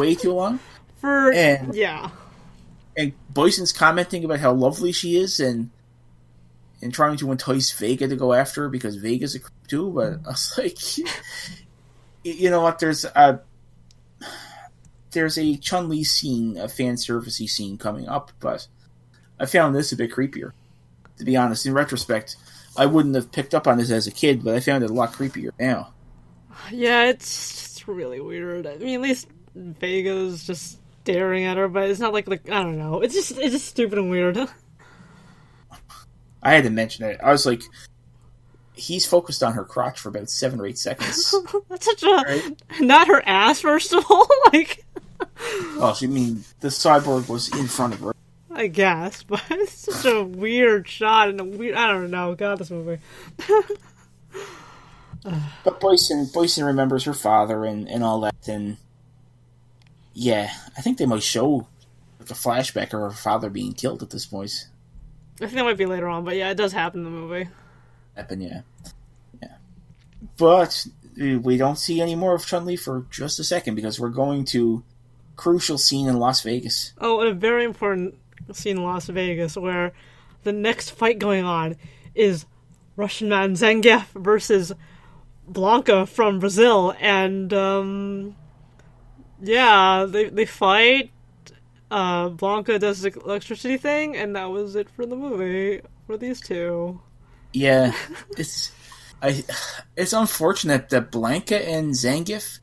And Bison's commenting about how lovely she is and trying to entice Vega to go after her because Vega's a creep too, but I was like, you know what, there's a Chun-Li scene, a fan servicey scene coming up, but I found this a bit creepier. To be honest, in retrospect, I wouldn't have picked up on this as a kid, but I found it a lot creepier now. Yeah, it's really weird. I mean, at least Vega's just staring at her, but it's not like I don't know. It's just stupid and weird. I had to mention it. I was like, he's focused on her crotch for about 7 or 8 seconds. That's such a... Not her ass, first of all. Oh, so you mean the cyborg was in front of her? I guess, but it's such a weird shot and a weird... I don't know. God, this movie. But Bison remembers her father and all that, and yeah, I think they might show a flashback of her father being killed at this point. I think that might be later on, but yeah, it does happen in the movie. Yeah. But we don't see any more of Chun-Li for just a second because we're going to crucial scene in Las Vegas. Oh, and a very important scene in Las Vegas where the next fight going on is Russian man Zangief versus Blanca from Brazil, and they fight. Blanca does the electricity thing, and that was it for the movie for these two. Yeah, it's unfortunate that Blanca and Zangief,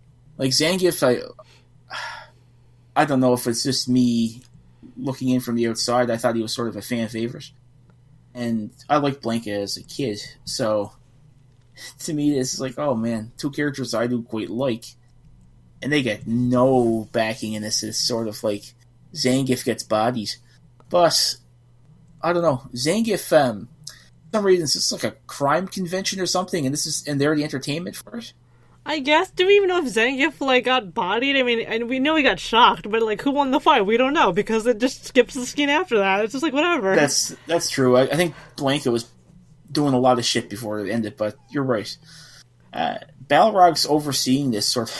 I don't know if it's just me looking in from the outside. I thought he was sort of a fan favorite, and I liked Blanca as a kid, so to me it's like, oh man, two characters I do quite like, and they get no backing in this. It's sort of like Zangief gets bodied, but I don't know. Zangief, for some reason, it's just like a crime convention or something, and they're the entertainment for it. I guess. Do we even know if Zangief got bodied? I mean, and we know he got shocked, but who won the fight? We don't know because it just skips the scene after that. It's just whatever. That's true. I think Blanca was doing a lot of shit before it ended, but you're right. Balrog's overseeing this sort of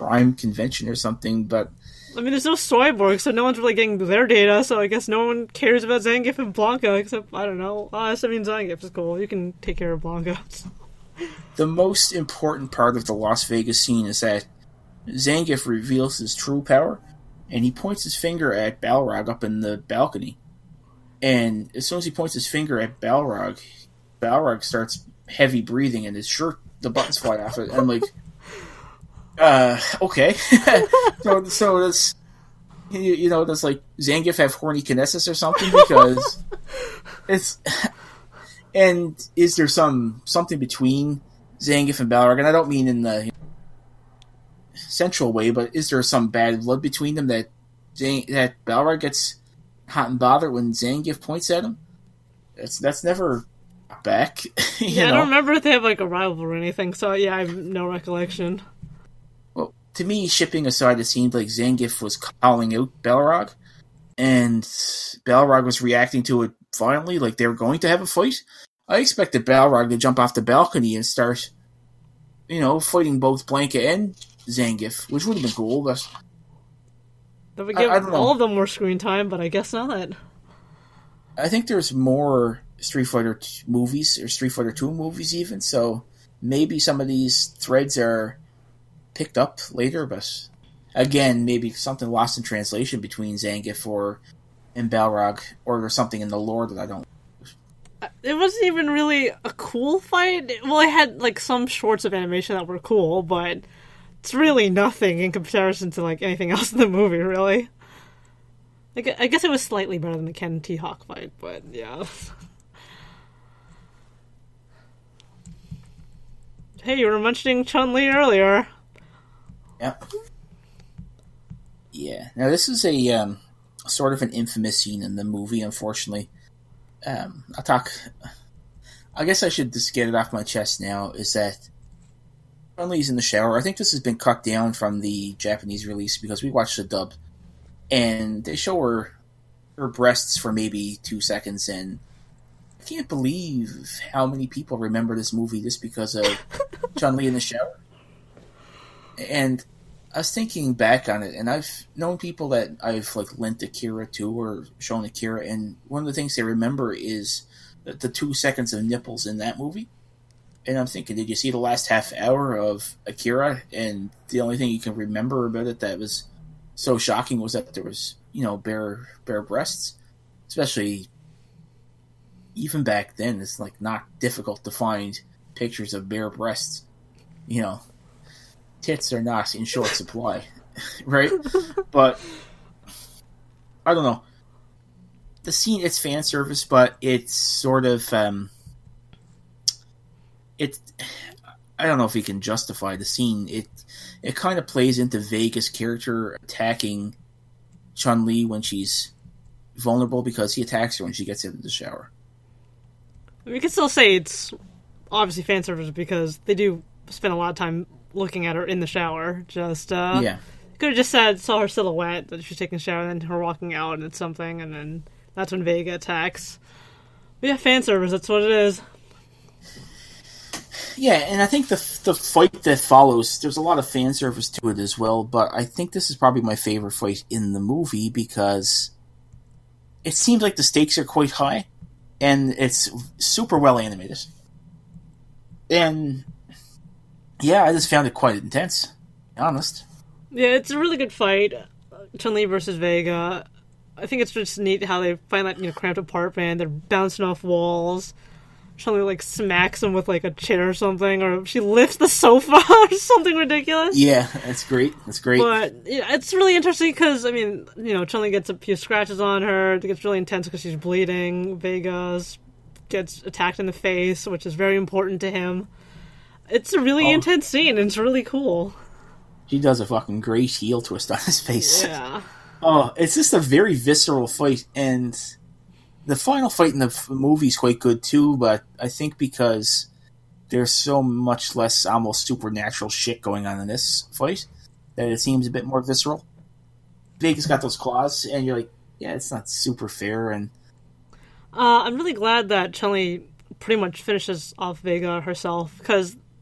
crime convention or something, but I mean, there's no Cyborg, so no one's really getting their data, so I guess no one cares about Zangief and Blanca, except, I don't know, Zangief is cool. You can take care of Blanca. the most important part of the Las Vegas scene is that Zangief reveals his true power, and he points his finger at Balrog up in the balcony. And as soon as he points his finger at Balrog, Balrog starts heavy breathing, and his shirt, the buttons fly off it. And I'm like, okay. so that's, does like Zangief have horny kinesis or something? Because it's, and is there something between Zangief and Balrog? And I don't mean in the sensual way, but is there some bad blood between them that Balrog gets hot and bothered when Zangief points at him? That's never back. I don't remember if they have like a rival or anything, so yeah, I have no recollection. Well, to me, shipping aside, it seemed like Zangief was calling out Balrog, and Balrog was reacting to it violently, like they were going to have a fight. I expected Balrog to jump off the balcony and start, fighting both Blanca and Zangief, which would have been cool, but that would give all of them more screen time, but I guess not. I think there's more Street Fighter movies, or Street Fighter 2 movies even, so maybe some of these threads are picked up later, but again, maybe something lost in translation between Zangief and Balrog, or there's something in the lore that I don't. It wasn't even really a cool fight. Well, I had like some shorts of animation that were cool, but it's really nothing in comparison to like anything else in the movie, really. I guess it was slightly better than the Ken T-Hawk fight, but yeah. Hey, you were mentioning Chun-Li earlier. Yep. Yeah. Now, this is a sort of an infamous scene in the movie, unfortunately. I guess I should just get it off my chest now, is that Chun-Li's in the shower. I think this has been cut down from the Japanese release because we watched the dub. And they show her breasts for maybe 2 seconds, and I can't believe how many people remember this movie just because of Chun-Li in the shower. And I was thinking back on it, and I've known people that I've like lent Akira to or shown Akira, and one of the things they remember is the 2 seconds of nipples in that movie. And I'm thinking, did you see the last half hour of Akira? And the only thing you can remember about it that was so shocking was that there was, bare breasts. Especially, even back then, it's like not difficult to find pictures of bare breasts. Tits are not in short supply, right? But I don't know. The scene, it's fan service, but it's sort of I don't know if we can justify the scene. It kind of plays into Vega's character attacking Chun-Li when she's vulnerable, because he attacks her when she gets into the shower. We can still say it's obviously fan service because they do spend a lot of time looking at her in the shower. Just yeah, could have just saw her silhouette that she's taking a shower, and then her walking out, and it's something, and then that's when Vega attacks. But yeah, fan service. That's what it is. Yeah, and I think the fight that follows, there's a lot of fan service to it as well, but I think this is probably my favorite fight in the movie because it seems like the stakes are quite high, and it's super well animated. And yeah, I just found it quite intense, to be honest. Yeah, it's a really good fight. Chun-Li versus Vega. I think it's just neat how they find that, cramped apartment, they're bouncing off walls. Chun-Li, smacks him with, a chair or something, or she lifts the sofa or something ridiculous. Yeah, that's great. That's great. But, it's really interesting because, Chun-Li gets a few scratches on her. It gets really intense because she's bleeding. Vega gets attacked in the face, which is very important to him. It's a really intense scene, and it's really cool. He does a fucking great heel twist on his face. Yeah. It's just a very visceral fight, and the final fight in the movie is quite good too, but I think because there's so much less almost supernatural shit going on in this fight that it seems a bit more visceral. Vega's got those claws, and you're like, yeah, it's not super fair. And I'm really glad that Chun-Li pretty much finishes off Vega herself, because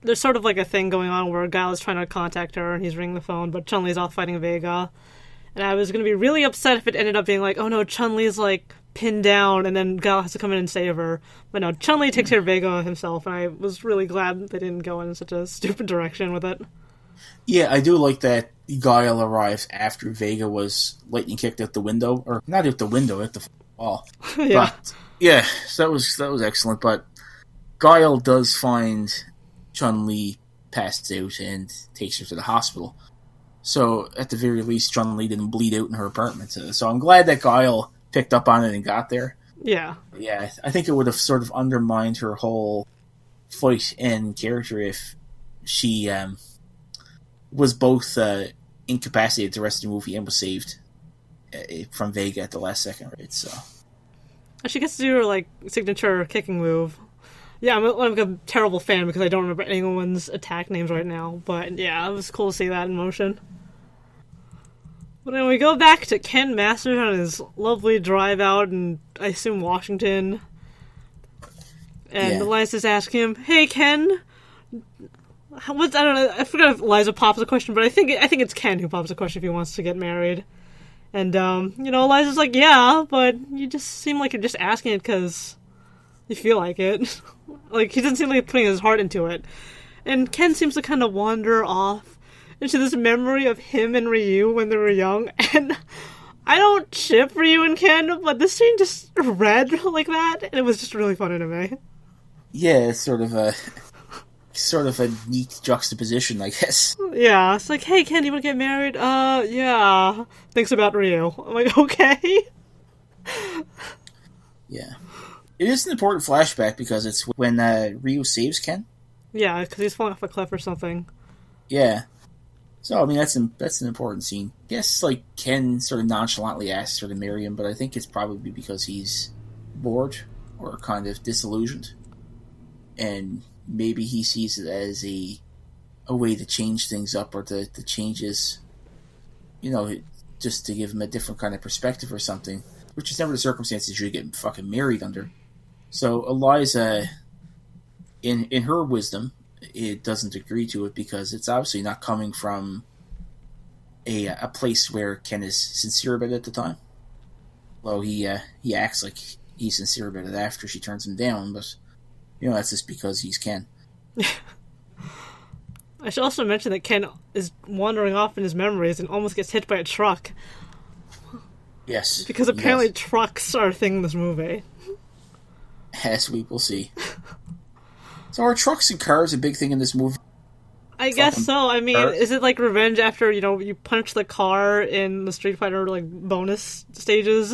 there's sort of like a thing going on where Guile is trying to contact her and he's ringing the phone, but Chun-Li's off fighting Vega. And I was going to be really upset if it ended up being like, oh no, Chun-Li's like pinned down and then Guile has to come in and save her. But no, Chun-Li takes care of Vega himself, and I was really glad they didn't go in such a stupid direction with it. Yeah, I do like that Guile arrives after Vega was lightning kicked out the window, or not out the window, at the wall. Yeah. But, yeah, so that was excellent, but Guile does find Chun-Li passed out and takes her to the hospital. So, at the very least, Chun-Li didn't bleed out in her apartment. So I'm glad that Guile picked up on it and got there. Yeah. Yeah, I think it would have sort of undermined her whole fight and character if she was both incapacitated the rest of the movie and was saved from Vega at the last second, right? So she gets to do her, like, signature kicking move. Yeah, I'm a terrible fan because I don't remember anyone's attack names right now, but yeah, it was cool to see that in motion. But then we go back to Ken Masters on his lovely drive out in, I assume, Washington. And Liza's asking him, "Hey, Ken, I don't know, I forgot if Liza pops a question, but I think it's Ken who pops a question if he wants to get married." And, Liza's like, "Yeah, but you just seem like you're just asking it because you feel like it." Like, he doesn't seem like putting his heart into it. And Ken seems to kind of wander off into this memory of him and Ryu when they were young. And I don't ship Ryu and Ken, but this scene just read like that, and it was just really funny to me. Yeah, it's sort of a neat juxtaposition, I guess. Yeah, it's like, "Hey, Ken, you want to get married?" Yeah. Thinks about Ryu. I'm like, okay. Yeah. It is an important flashback because it's when Ryu saves Ken. Yeah, because he's falling off a cliff or something. Yeah. So, I mean, that's an important scene. Yes, like, Ken sort of nonchalantly asks her to marry him, but I think it's probably because he's bored or kind of disillusioned. And maybe he sees it as a way to change things up or to change his, just to give him a different kind of perspective or something, which is never the circumstances you get fucking married under. So Eliza, in her wisdom, it doesn't agree to it because it's obviously not coming from a place where Ken is sincere about it at the time. Well, he acts like he's sincere about it after she turns him down, but that's just because he's Ken. I should also mention that Ken is wandering off in his memories and almost gets hit by a truck. Yes. Because apparently trucks are a thing in this movie. As we will see. So are trucks and cars a big thing in this movie? I guess so. I mean, is it like revenge after, you punch the car in the Street Fighter, like, bonus stages?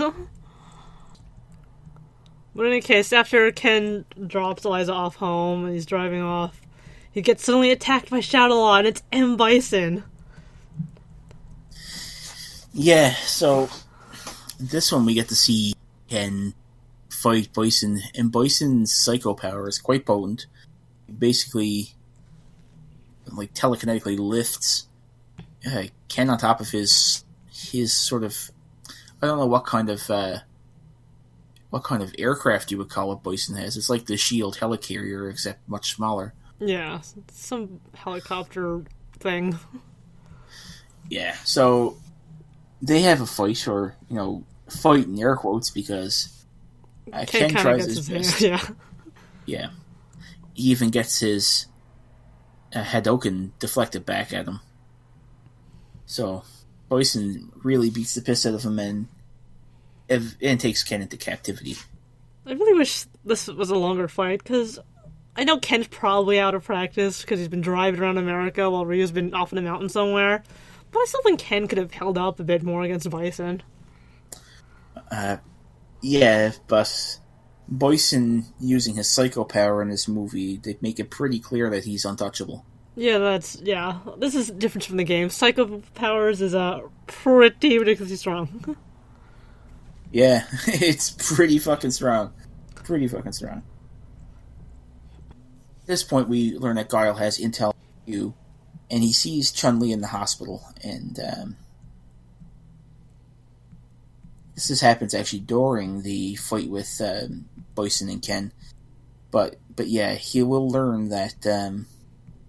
But in any case, after Ken drops Eliza off home and he's driving off, he gets suddenly attacked by Shadowlaw, and it's M. Bison. Yeah, so this one we get to see Ken fight Bison, and Bison's psycho power is quite potent. He basically, like, telekinetically lifts Ken on top of his sort of, I don't know what kind of aircraft you would call what Bison has. It's like the Shield helicarrier, except much smaller. Yeah, some helicopter thing. Yeah, so they have a fight, or, fight in air quotes, because Ken tries his best. Yeah. Yeah. He even gets his Hadouken deflected back at him. So, Bison really beats the piss out of him and takes Ken into captivity. I really wish this was a longer fight, because I know Ken's probably out of practice because he's been driving around America while Ryu's been off in the mountain somewhere. But I still think Ken could have held up a bit more against Bison. Yeah, but Bison using his psycho power in this movie, they make it pretty clear that he's untouchable. Yeah, this is different from the game. Psycho powers is pretty ridiculously strong. Yeah, it's pretty fucking strong. Pretty fucking strong. At this point, we learn that Guile has intel on Ryu, and he sees Chun-Li in the hospital, and this happens actually during the fight with Bison and Ken. But yeah, he will learn that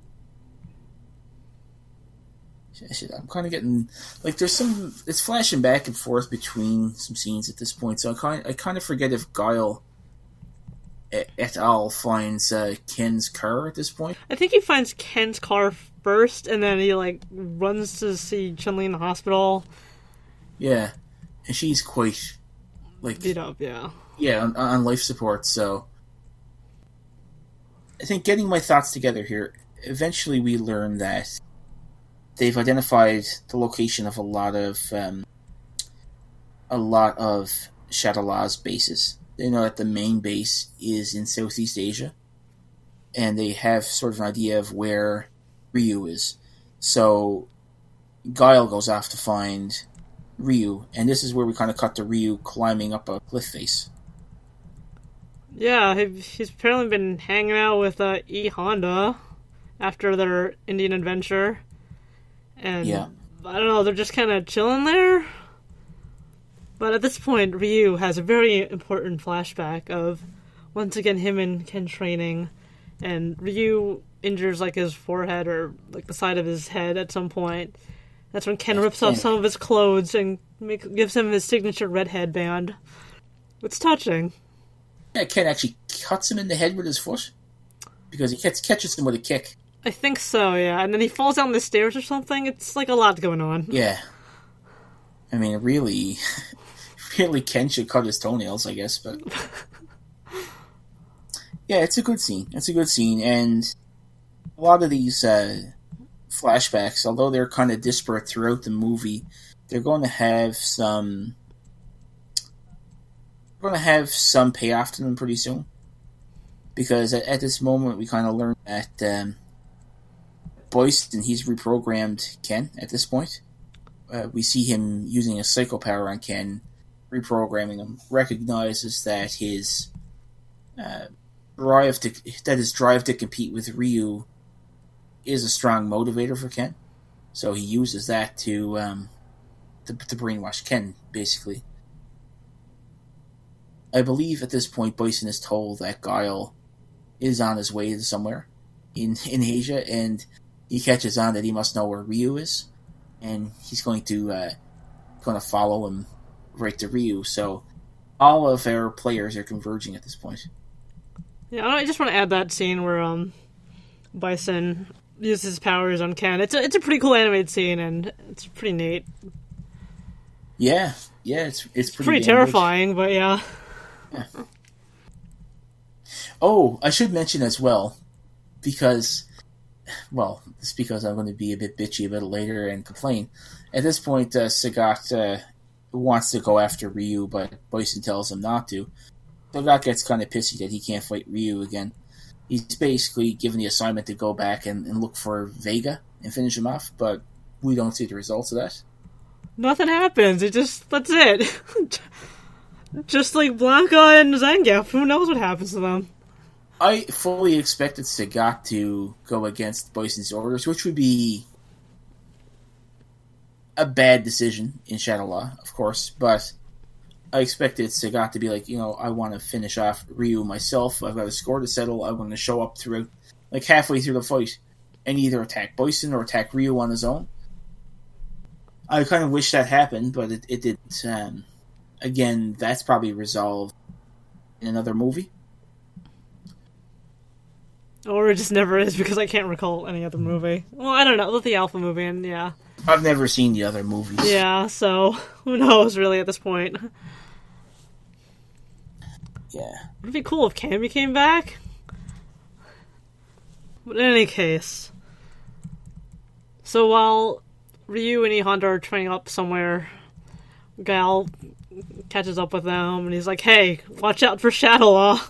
Shit, I'm kind of getting like there's some. It's flashing back and forth between some scenes at this point, so I kind of forget if Guile et al. Finds Ken's car at this point. I think he finds Ken's car first, and then he like runs to see Chun-Li in the hospital. Yeah, and she's quite like beat up. Yeah, on life support. So I think getting my thoughts together here. Eventually, we learn that they've identified the location of a lot of Shadowlaw's bases. They know that the main base is in Southeast Asia, and they have sort of an idea of where Ryu is. So Guile goes off to find Ryu, and this is where we kind of cut to Ryu climbing up a cliff face. Yeah, he's apparently been hanging out with E Honda after their Indian adventure, and yeah. I don't know, they're just kind of chilling there. But at this point, Ryu has a very important flashback of, once again, him and Ken training, and Ryu injures, like, his forehead or, like, the side of his head at some point. That's when Ken rips off some of his clothes and gives him his signature red headband. It's touching. Yeah, Ken actually cuts him in the head with his foot, because he catches him with a kick. I think so, yeah. And then he falls down the stairs or something. It's, like, a lot going on. Yeah. I mean, really... Really, Ken should cut his toenails, I guess, but... Yeah, it's a good scene. It's a good scene, and a lot of these flashbacks, although they're kind of disparate throughout the movie, they're going to have some... We're going to have some payoff to them pretty soon. Because at this moment, we kind of learn that Boyson, he's reprogrammed Ken at this point. We see him using a psycho power on Ken, reprogramming him, recognizes that his drive to compete with Ryu is a strong motivator for Ken. So he uses that to brainwash Ken, basically. I believe at this point Boyson is told that Guile is on his way to somewhere in Asia, and he catches on that he must know where Ryu is, and he's going to follow him right to Ryu. So all of our players are converging at this point. Yeah, I just want to add that scene where Bison uses his powers on Ken. It's a pretty cool animated scene, and it's pretty neat. Yeah, it's pretty terrifying, but yeah. Oh, I should mention as well, because I'm going to be a bit bitchy about it later and complain. At this point, Sagat wants to go after Ryu, but Bison tells him not to. Sagat gets kind of pissy that he can't fight Ryu again. He's basically given the assignment to go back and look for Vega and finish him off, but we don't see the results of that. Nothing happens. That's it. Just like Blanca and Zangief, who knows what happens to them? I fully expected Sagat to go against Bison's orders, which would be a bad decision in Shadowlaw, of course, but I expected Sagat to be like, I want to finish off Ryu myself, I've got a score to settle, I want to show up throughout, like halfway through the fight, and either attack Bison or attack Ryu on his own. I kind of wish that happened, but it didn't. Again, that's probably resolved in another movie. Or it just never is, because I can't recall any other movie. Well, I don't know, with the Alpha movie, and yeah. I've never seen the other movies. Yeah, so who knows, really, at this point. Yeah. It'd be cool if Cammy came back. But in any case. So while Ryu and E Honda are training up somewhere, Guile catches up with them, and he's like, hey, watch out for Shadowlaw.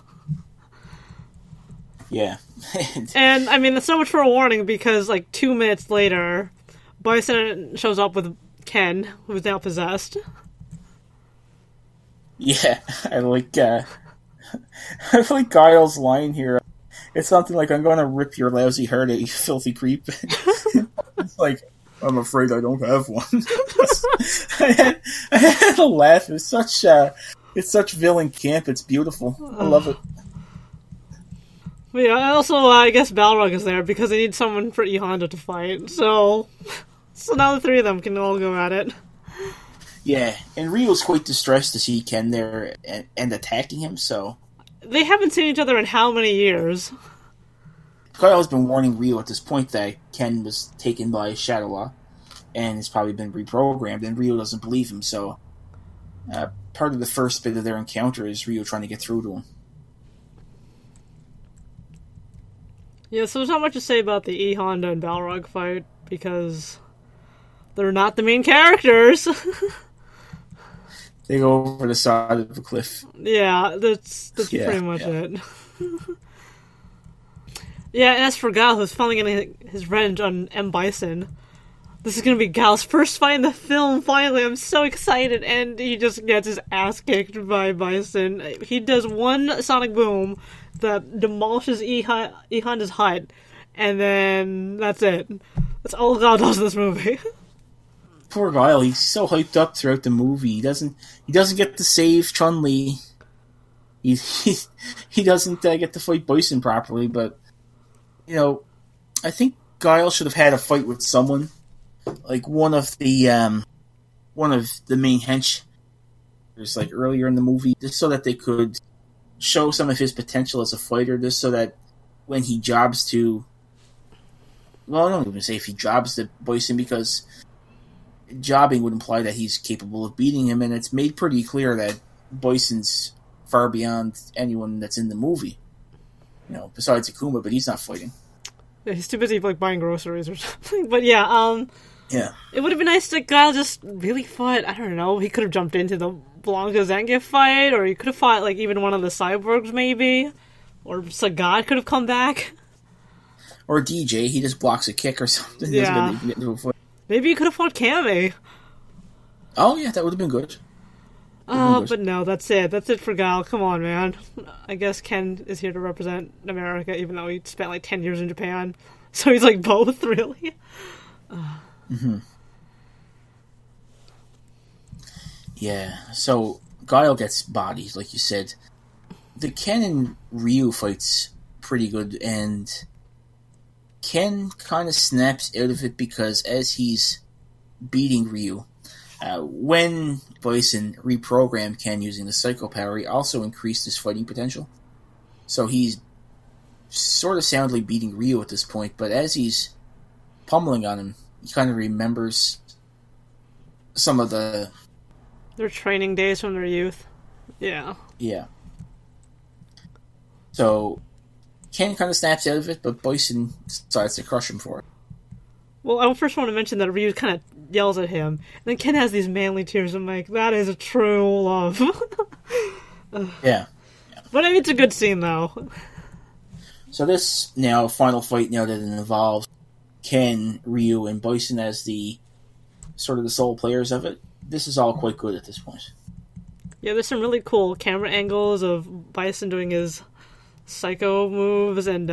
Yeah. And, I mean, that's so much for a warning, because, like, 2 minutes later, Bison shows up with Ken, who's now possessed. Yeah, I like Guile's line here. It's something like, I'm going to rip your lousy heart out, you filthy creep. It's like, I'm afraid I don't have one. I had to laugh. It's such villain camp. It's beautiful. I love it. Yeah, also, I guess Balrog is there because they need someone for E Honda to fight, so So now the three of them can all go at it. Yeah, and Ryo's quite distressed to see Ken there and attacking him, so... They haven't seen each other in how many years? Guile's been warning Ryo at this point that Ken was taken by Shadow Law, and has probably been reprogrammed, and Ryo doesn't believe him, so... part of the first bit of their encounter is Ryo trying to get through to him. Yeah, so there's not much to say about the E Honda and Balrog fight, because they're not the main characters. They go over the side of a cliff. Yeah, that's pretty much it. Yeah, and as for Guile, who's finally getting his revenge on M. Bison, this is going to be Guile's first fight in the film, finally. I'm so excited, and he just gets his ass kicked by Bison. He does one sonic boom that demolishes E. Honda's hut, and then that's it. That's all Guile does in this movie. Poor Guile, he's so hyped up throughout the movie. He doesn't get to save Chun-Li. He doesn't get to fight Bison properly, but, you know, I think Guile should have had a fight with someone. Like one of the main hench, like earlier in the movie, just so that they could show some of his potential as a fighter, just so that when he jobs to, well, I don't even say if he jobs to Bison, because jobbing would imply that he's capable of beating him, and it's made pretty clear that Bison's far beyond anyone that's in the movie. You know, besides Akuma, but he's not fighting. Yeah, he's too busy like buying groceries or something. But yeah, yeah, it would have been nice that Guile just really fought. I don't know. He could have jumped into the Blanka Zangief fight, or he could have fought like even one of the cyborgs, maybe, or Sagat could have come back. Or DJ, he just blocks a kick or something. Yeah. Get into a fight. Maybe he could have fought Cammy. Oh yeah, that would have been good. But no, that's it. That's it for Guile. Come on, man. I guess Ken is here to represent America, even though he spent like 10 years in Japan. So he's like both, really. Yeah, so Guile gets bodied, like you said. The Ken and Ryu fight's pretty good, and Ken kind of snaps out of it because as he's beating Ryu, when Bison reprogrammed Ken using the Psycho Power, he also increased his fighting potential. So he's sort of soundly beating Ryu at this point, but as he's pummeling on him, he kind of remembers some of their training days from their youth. Yeah. Yeah. So Ken kind of snaps out of it, but Bison decides to crush him for it. Well, I first want to mention that Ryu kind of yells at him, and then Ken has these manly tears. I'm like, that is a true love. Yeah. But I mean, it's a good scene, though. So this now final fight, now that it involves Ken, Ryu, and Bison as the sort of the sole players of it, this is all quite good at this point. Yeah, there's some really cool camera angles of Bison doing his psycho moves, and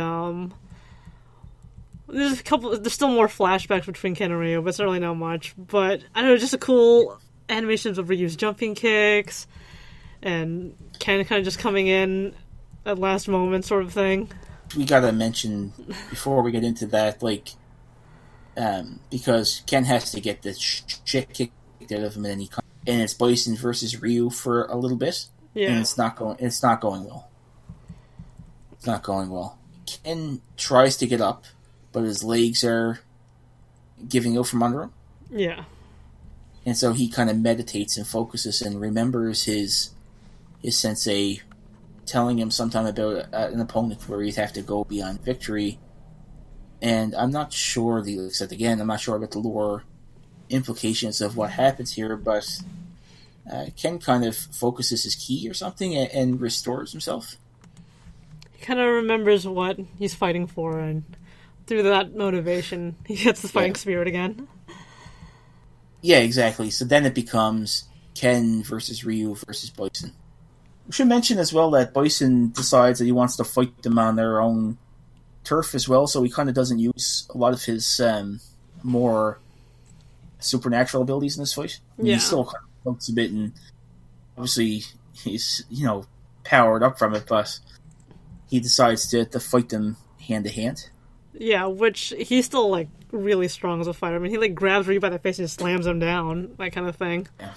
there's still more flashbacks between Ken and Ryu, but it's really not much. But I don't know, just a cool animations of Ryu's jumping kicks, and Ken kind of just coming in at last moment, sort of thing. We gotta mention before we get into that, like, because Ken has to get the shit kicked out of him, and then and it's Bison versus Ryu for a little bit, yeah, and it's not going well. It's not going well. Ken tries to get up, but his legs are giving out from under him. Yeah. And so he kind of meditates and focuses and remembers his sensei telling him sometime about an opponent where he'd have to go beyond victory. And I'm not sure, I'm not sure about the lore implications of what happens here, but Ken kind of focuses his ki or something and restores himself. He kind of remembers what he's fighting for, and through that motivation, he gets the fighting spirit again. Yeah, exactly. So then it becomes Ken versus Ryu versus Bison. We should mention as well that Bison decides that he wants to fight them on their own turf as well, so he kind of doesn't use a lot of his more supernatural abilities in this fight. Yeah. He still kind of floats a bit, and obviously he's, powered up from it, but he decides to fight them hand to hand. Yeah, which he still, really strong as a fighter. I mean, he like grabs Ryu by the face and just slams him down, that kind of thing. Yeah.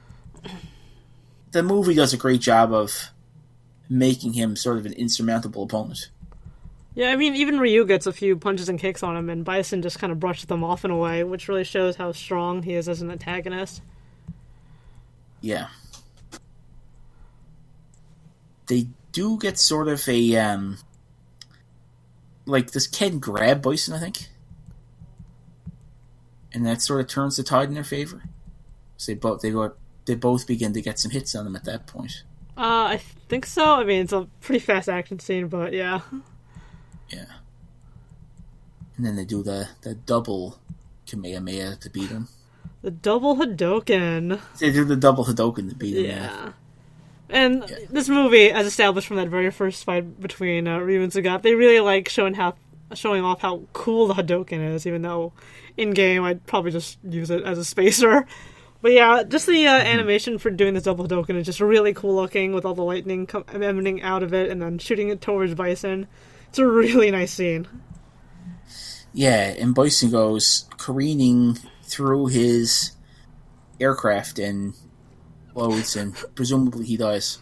The movie does a great job of making him sort of an insurmountable opponent. Yeah, I mean, even Ryu gets a few punches and kicks on him, and Bison just kind of brushes them off in a way, which really shows how strong he is as an antagonist. Yeah. They do get sort of a, like, does Ken grab Bison, I think? And that sort of turns the tide in their favor. So they both begin to get some hits on them at that point. I think so. I mean, it's a pretty fast action scene, but yeah. Yeah. And then they do the double Kamehameha to beat him. The double Hadouken. They do the double Hadouken to beat him. Yeah. And this movie, as established from that very first fight between Ryu and Sagat, they really like showing off how cool the Hadouken is, even though in-game I'd probably just use it as a spacer. But yeah, just the animation for doing this double Hadouken is just really cool looking, with all the lightning emanating out of it and then shooting it towards Bison. It's a really nice scene. Yeah, and Bison goes careening through his aircraft and explodes, and presumably he dies.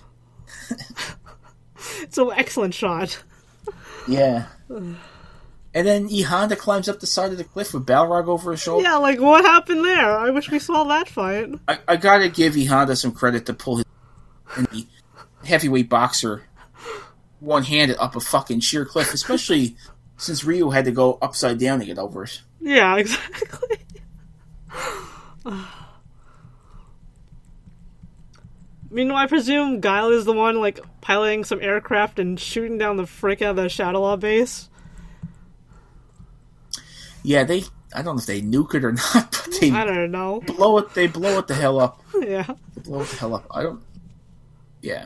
It's an excellent shot. Yeah. And then E Honda climbs up the side of the cliff with Balrog over his shoulder. Yeah, like, what happened there? I wish we saw that fight. I gotta give E Honda some credit to pull his heavyweight boxer one-handed up a fucking sheer cliff, especially since Ryu had to go upside down to get over it. Yeah, exactly. Meanwhile, I presume Guile is the one, like, piloting some aircraft and shooting down the frick out of the Shadowlaw base. Yeah, I don't know if they nuke it or not, but they... I don't know. They blow it the hell up. Yeah. They blow it the hell up. Yeah.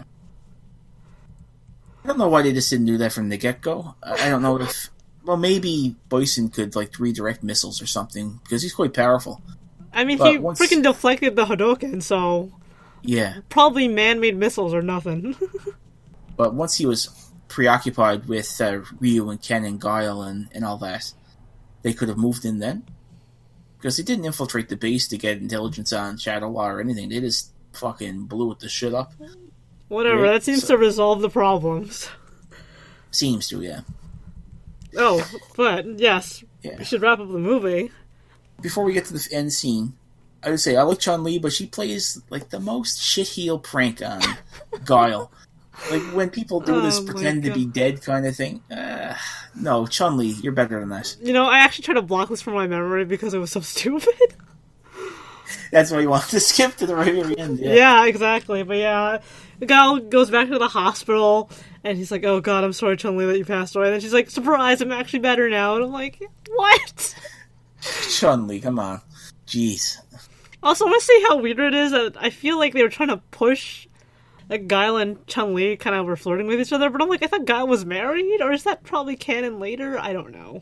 I don't know why they just didn't do that from the get-go. I don't know if... Well, maybe Bison could, like, redirect missiles or something, because he's quite powerful. I mean, he freaking deflected the Hadouken, so... Yeah. Probably man-made missiles or nothing. But once he was preoccupied with Ryu and Ken and Guile and all that, they could have moved in then. Because they didn't infiltrate the base to get intelligence on Shadowlaw or anything. They just fucking blew the shit up. Whatever, right? That seems to resolve the problems. Seems to, yeah. Oh, but, yes, we should wrap up the movie. Before we get to the end scene, I would say I like Chun-Li, but she plays, like, the most shit-heel prank on Guile. Like, when people do this pretend to be dead kind of thing. No, Chun-Li, you're better than that. You know, I actually tried to block this from my memory because it was so stupid. That's why you want to skip to the very end. Yeah, exactly. But yeah, Guile goes back to the hospital, and he's like, oh god, I'm sorry, Chun-Li, that you passed away. And then she's like, surprise, I'm actually better now. And I'm like, what? Chun-Li, come on. Jeez. Also, I want to see how weird it is that I feel like they were trying to push like Guile and Chun-Li kind of were flirting with each other, but I'm like, I thought Guile was married, or is that probably canon later? I don't know.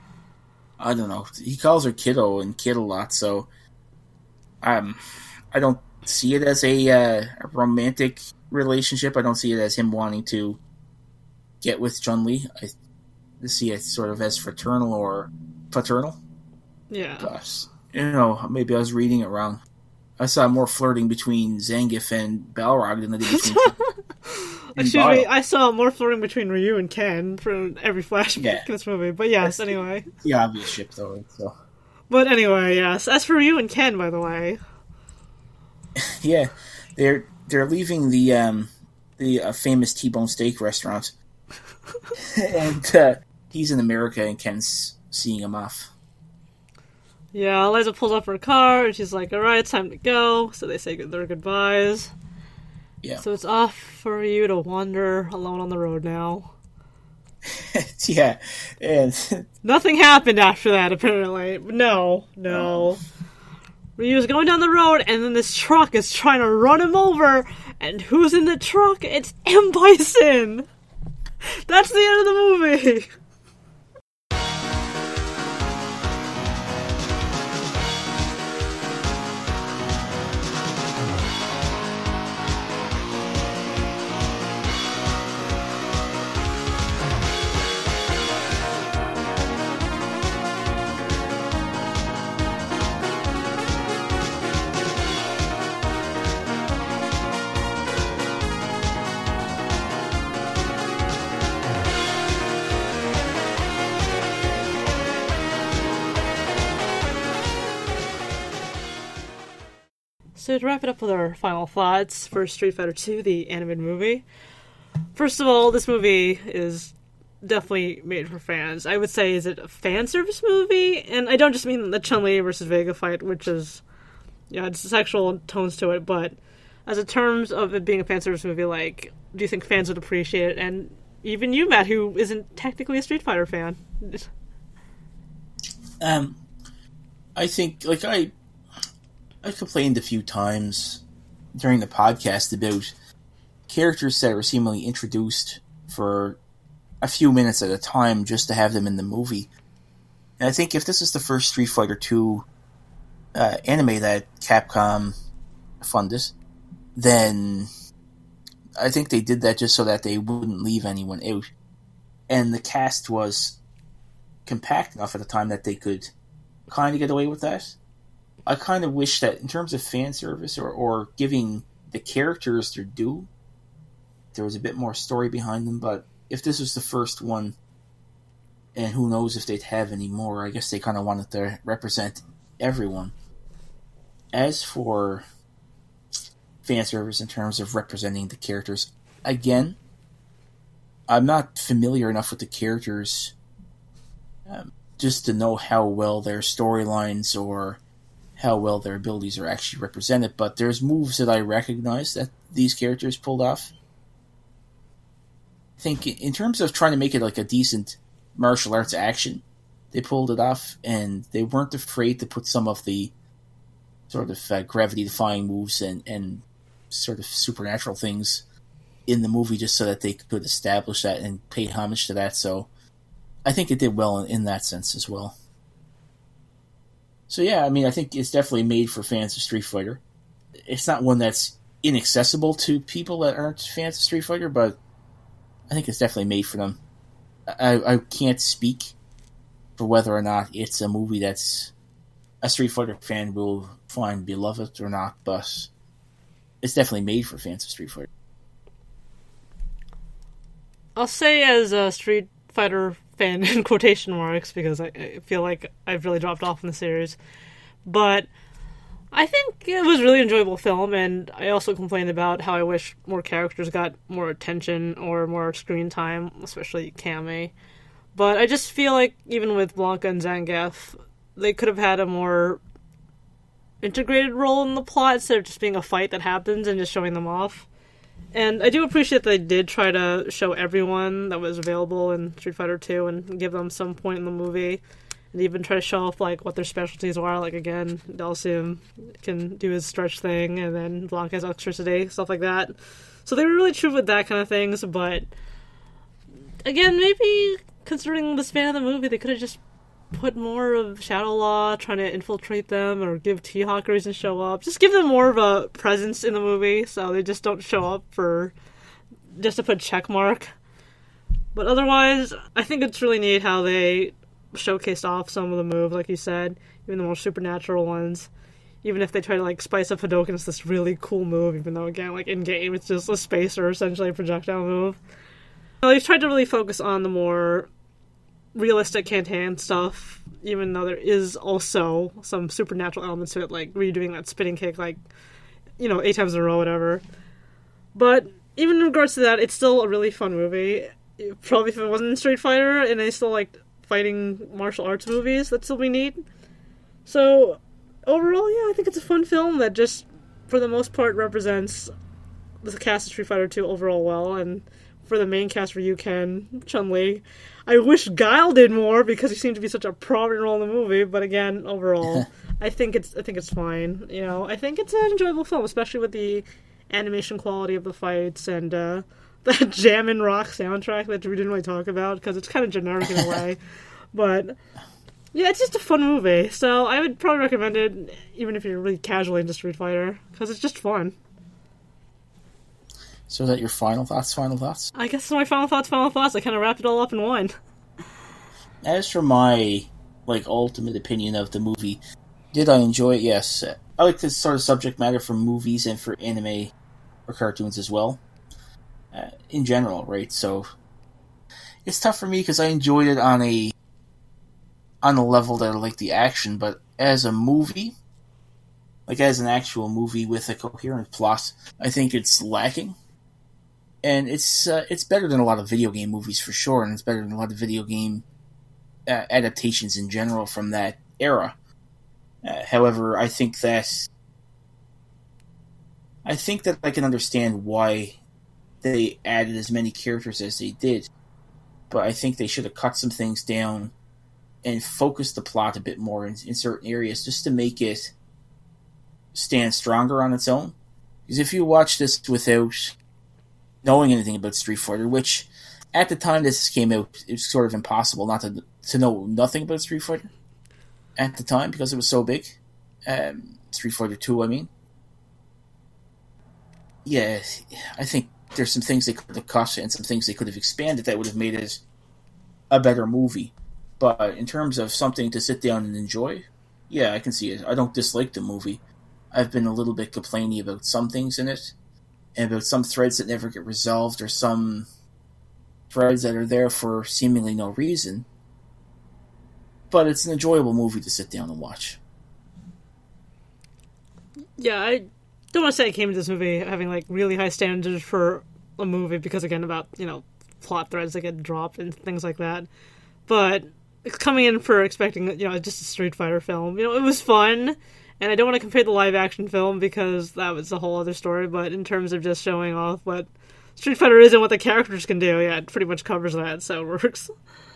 I don't know. He calls her kiddo and kid a lot, so I don't see it as a romantic relationship. I don't see it as him wanting to get with Chun-Li. I see it sort of as fraternal or paternal. Yeah. But, you know, maybe I was reading it wrong. I saw more flirting between Zangief and Balrog than I did between Excuse me, I saw more flirting between Ryu and Ken for every flashback in this movie. But yes, anyway. The obvious ship, though. So. But anyway, yes. As for Ryu and Ken, by the way. Yeah, they're leaving the famous T-bone steak restaurant. And he's in America and Ken's seeing him off. Yeah, Eliza pulls up her car, and she's like, alright, it's time to go. So they say their goodbyes. Yeah. So it's off for you to wander alone on the road now. Yeah. And nothing happened after that, apparently. No. Ryu's going down the road, and then this truck is trying to run him over. And who's in the truck? It's M. Bison! That's the end of the movie! So to wrap it up with our final thoughts for Street Fighter II, the animated movie. First of all, this movie is definitely made for fans. I would say, is it a fan service movie? And I don't just mean the Chun-Li versus Vega fight, which is, it's sexual tones to it, but as in terms of it being a fan service movie, like, do you think fans would appreciate it? And even you, Matt, who isn't technically a Street Fighter fan. I think, like, I complained a few times during the podcast about characters that were seemingly introduced for a few minutes at a time just to have them in the movie. And I think if this is the first Street Fighter II anime that Capcom funded, then I think they did that just so that they wouldn't leave anyone out. And the cast was compact enough at the time that they could kind of get away with that. I kind of wish that in terms of fan service or giving the characters their due, there was a bit more story behind them, but if this was the first one, and who knows if they'd have any more, I guess they kind of wanted to represent everyone. As for fan service in terms of representing the characters, again, I'm not familiar enough with the characters just to know how well their storylines or how well their abilities are actually represented, but there's moves that I recognize that these characters pulled off. I think in terms of trying to make it like a decent martial arts action, they pulled it off, and they weren't afraid to put some of the sort of gravity-defying moves and sort of supernatural things in the movie just so that they could establish that and pay homage to that, so I think it did well in that sense as well. So yeah, I mean, I think it's definitely made for fans of Street Fighter. It's not one that's inaccessible to people that aren't fans of Street Fighter, but I think it's definitely made for them. I can't speak for whether or not it's a movie that's a Street Fighter fan will find beloved or not, but it's definitely made for fans of Street Fighter. I'll say as a Street Fighter fan in quotation marks, because I feel like I've really dropped off in the series, but I think it was a really enjoyable film, and I also complained about how I wish more characters got more attention or more screen time, especially Cammy. But I just feel like even with Blanca and Zangief, they could have had a more integrated role in the plot instead of just being a fight that happens and just showing them off. And I do appreciate that they did try to show everyone that was available in Street Fighter 2 and give them some point in the movie. And even try to show off, like, what their specialties are. Like, again, Dhalsim can do his stretch thing, and then Blanca has electricity, stuff like that. So they were really true with that kind of things, but again, maybe considering the span of the movie, they could have just put more of Shadow Law trying to infiltrate them, or give T-Hawk a reason to show up. Just give them more of a presence in the movie, so they just don't show up for just to put check mark. But otherwise, I think it's really neat how they showcased off some of the moves, like you said, even the more supernatural ones. Even if they try to, like, spice up Hadouken, it's this really cool move, even though, again, like, in-game, it's just a spacer, essentially a projectile move. They've tried to really focus on the more realistic hand-to-hand stuff, even though there is also some supernatural elements to it, like redoing that spinning kick, like, 8 times in a row, whatever. But even in regards to that, it's still a really fun movie. Probably if it wasn't Street Fighter, and they still liked fighting martial arts movies, that'd still be neat. So, overall, yeah, I think it's a fun film that just, for the most part, represents the cast of Street Fighter 2 overall well, and for the main cast, Ryu, Ken, Chun-Li. I wish Guile did more, because he seemed to be such a prominent role in the movie, but again, overall, I think it's fine. I think it's an enjoyable film, especially with the animation quality of the fights, and that Jammin' Rock soundtrack that we didn't really talk about, because it's kind of generic in a way. But yeah, it's just a fun movie, so I would probably recommend it, even if you're really casually into Street Fighter, because it's just fun. So is that your final thoughts? I guess my final thoughts. I kind of wrapped it all up in one. As for my, ultimate opinion of the movie, did I enjoy it? Yes. I like this sort of subject matter for movies and for anime or cartoons as well. In general, right? So it's tough for me because I enjoyed it on a level that I like the action, but as a movie, like as an actual movie with a coherent plot, I think it's lacking. And it's better than a lot of video game movies for sure, and it's better than a lot of video game adaptations in general from that era. However, I think that I can understand why they added as many characters as they did, but I think they should have cut some things down and focused the plot a bit more in certain areas just to make it stand stronger on its own. Because if you watch this without knowing anything about Street Fighter, which at the time this came out, it was sort of impossible not to know nothing about Street Fighter at the time because it was so big. Street Fighter 2, I mean. Yeah, I think there's some things they could have cut and some things they could have expanded that would have made it a better movie. But in terms of something to sit down and enjoy, yeah, I can see it. I don't dislike the movie. I've been a little bit complaining about some things in it, and about some threads that never get resolved, or some threads that are there for seemingly no reason. But it's an enjoyable movie to sit down and watch. Yeah, I don't want to say I came to this movie having like really high standards for a movie because, again, about, plot threads that get dropped and things like that. But coming in for expecting, just a Street Fighter film, it was fun. And I don't want to compare the live action film because that was a whole other story. But in terms of just showing off what Street Fighter is and what the characters can do, yeah, it pretty much covers that, so it works.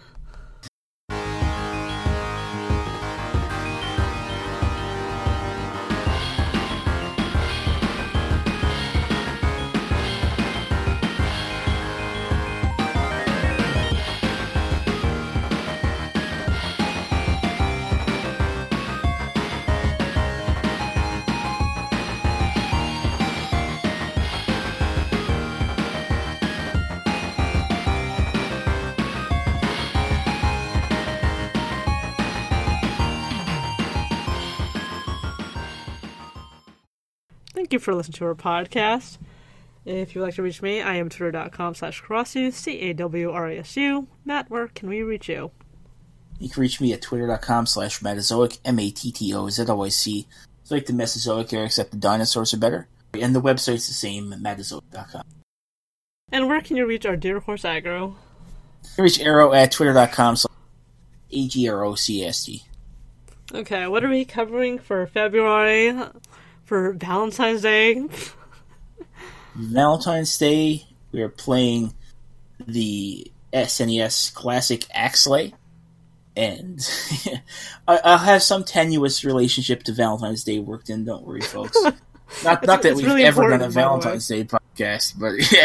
Thank you for listening to our podcast. If you'd like to reach me, I am twitter.com/Karasu, CAWRASU. Matt, where can we reach you? You can reach me at twitter.com/Matazoic, MATTOZOIC. It's like the Mesozoic era, except the dinosaurs are better. And the website's the same, matazoic.com. And where can you reach our dear horse Aggro? You can reach Arrow at twitter.com/AGROCST. Okay, what are we covering for February? For Valentine's Day? Valentine's Day, we are playing the SNES classic Axlay. And I'll have some tenuous relationship to Valentine's Day worked in, don't worry, folks. Not that we've really ever done a Valentine's Day podcast, but yeah.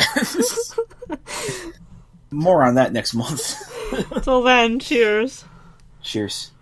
More on that next month. Till then, cheers. Cheers.